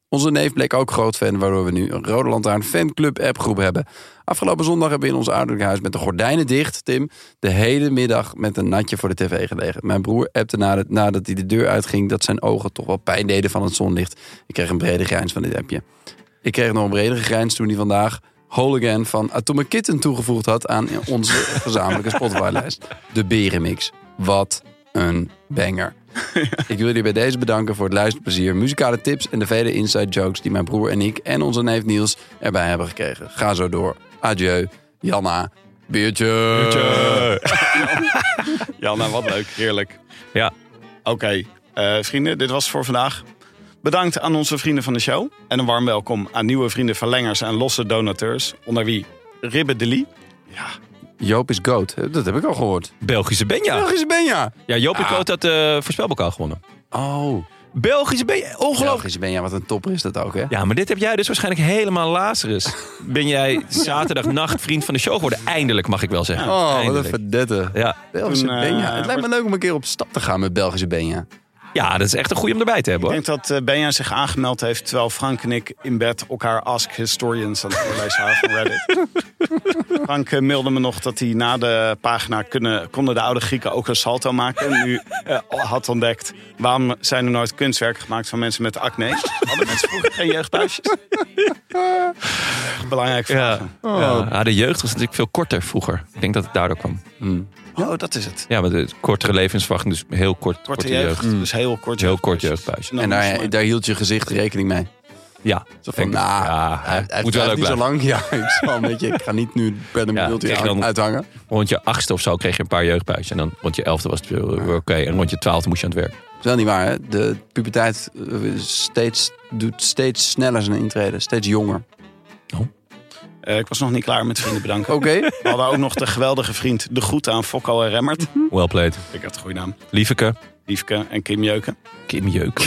Onze neef bleek ook groot fan, waardoor we nu een Rode Lantaarn fanclub appgroep hebben. Afgelopen zondag hebben we in ons ouderlijk huis met de gordijnen dicht, Tim, de hele middag met een natje voor de tv gelegen. Mijn broer appte nadat, nadat hij de deur uitging dat zijn ogen toch wel pijn deden van het zonlicht. Ik kreeg een brede grijns van dit appje. Ik kreeg nog een bredere grijns toen hij vandaag Whole Again van Atomic Kitten toegevoegd had aan onze gezamenlijke Spotify-lijst. De Berenmix. Wat een banger. Ik wil jullie bij deze bedanken voor het luisterplezier, muzikale tips en de vele inside jokes die mijn broer en ik en onze neef Niels erbij hebben gekregen. Ga zo door. Adieu. Janna. Biertje. Biertje. Janna, wat leuk. Heerlijk. Ja. Oké, okay. uh, vrienden, dit was het voor vandaag. Bedankt aan onze vrienden van de show. En een warm welkom aan nieuwe vrienden, verlengers en losse donateurs. Onder wie Ribbe de Lee. Ja. Joop is goat. Dat heb ik al gehoord. Belgische Benja. Belgische Benja. Ja, Joop Ah. en Goat had de uh, voorspelbokaal gewonnen. Oh. Belgische Benja. Ongelooflijk. Belgische Benja, wat een topper is dat ook, hè? Ja, maar dit heb jij dus waarschijnlijk helemaal Lazarus. Ben jij zaterdagnacht vriend van de show geworden? Eindelijk, mag ik wel zeggen. Oh, wat een Eindelijk. verdette. Ja. Belgische Toen, uh, Benja. Het lijkt me leuk om een keer op stap te gaan met Belgische Benja. ja, dat is echt een goeie om erbij te hebben, Ik hoor. denk dat uh, Benja zich aangemeld heeft terwijl Frank en ik in bed elkaar Ask Historians aan het voorlezen waren van Reddit. Frank uh, mailde me nog dat hij na de pagina kunnen, konden de oude Grieken ook een salto maken. En nu uh, had ontdekt waarom zijn er nooit kunstwerken gemaakt van mensen met acne. Hadden mensen vroeger geen jeugdbuisjes? Belangrijk vraag. Ja. Ja. Ja, de jeugd was natuurlijk veel korter vroeger. Ik denk dat het daardoor kwam. Hmm. Oh, dat is het. Ja, maar de kortere levensverwachting, dus heel kort, Korte, korte jeugd, jeugd. dus heel kort Heel kort jeugdbuisjes. jeugdbuisje. En dan moest daar, je- daar hield je gezicht rekening mee. Ja, Zo van, denk- nou, ja, hij, hij moet wel blijft ook niet zo blijven. lang. Ja, ik zal een beetje, ik ga niet nu per de Ja, multi kreeg je dan- uithangen. Rond je achtste of zo kreeg je een paar jeugdbuisjes. En dan rond je elfde was het weer weer oké. En rond je twaalfde moest je aan het werk. Dat is wel niet waar, hè? De puberteit eh, steeds, doet steeds sneller zijn intrede. Steeds jonger. Uh, ik was nog niet klaar met vrienden bedanken. Oké. We hadden ook nog de geweldige vriend De Groeten aan Fokko en Remmert. Well played. Ik had een goede naam. Lieveke. Liefke en Kim Jeuken. Kim Jeuk.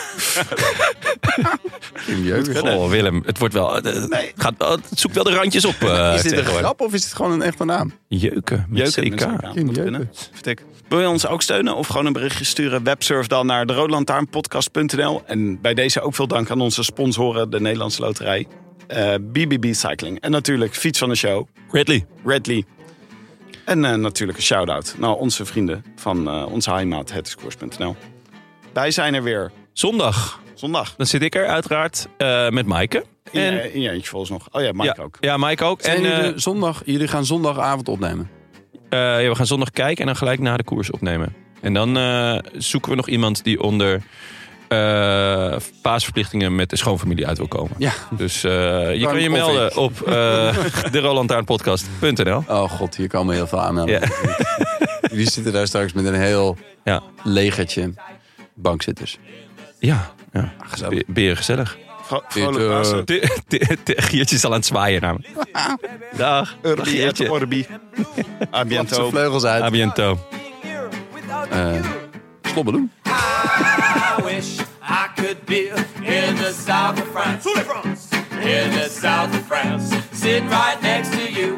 Kim Jeuken. Oh, Willem. Het wordt wel... eh, Nee. gaat, wel- het zoekt wel de randjes op. eh, Is dit een tegenwoordig. grap of is dit gewoon een echte naam? Jeuken. Met Jeuken. C met K. C K. Kim Moet Jeuken. kunnen. Vertik. Wil je ons ook steunen of gewoon een berichtje sturen? Websurf dan naar de roodlantaarnpodcast punt n l. En bij deze ook veel dank aan onze sponsoren, de Nederlandse Loterij, uh, B B B Cycling en natuurlijk Fiets van de Show, Ridley. Redley. En uh, natuurlijk een shout-out naar onze vrienden van uh, onze heimaat, het is koers punt n l. Wij zijn er weer Zondag. zondag. Dan zit ik er uiteraard uh, met Maaike. In, En, je- in je eentje volgens nog. Oh ja, Mike ja, ook. Ja, Maaike ook. En En uh, jullie, zondag, jullie gaan zondagavond opnemen. uh, ja, we gaan zondag kijken en dan gelijk na de koers opnemen. En dan uh, zoeken we nog iemand die onder uh, paasverplichtingen met de schoonfamilie uit wil komen. Ja. Dus uh, je kan je of melden ik. op uh, de roodlantaarnpodcast punt n l. Oh god, hier komen heel veel aanmeldingen. Ja. Jullie zitten daar straks met een heel Ja. legertje bankzitters. Ja, ja. gezellig. Be- Beren gezellig. Vro- Vrolijk Dit, uh, Pasen. De- de- de- Geertje is al aan het zwaaien naar me. Dag. Dag Urbi et Geertje. Orbi. A Klap zijn biento. vleugels uit. A biento. Uh, Slobbeloen. I wish I could be in the south of France. In the south of France. Sitting right next to you.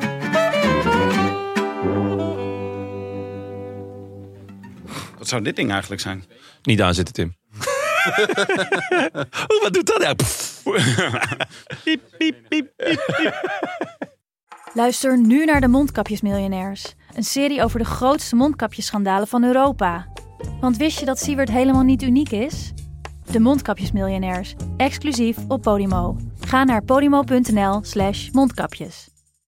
Wat zou dit ding eigenlijk zijn? Niet aanzitten, Tim. Oeh, wat doet dat nou? Piep, piep, piep, piep. Luister nu naar de Mondkapjesmiljonairs. Een serie over de grootste mondkapjesschandalen van Europa. Want wist je dat Siewert helemaal niet uniek is? De Mondkapjesmiljonairs, exclusief op Podimo. Ga naar podimo punt n l slash mondkapjes.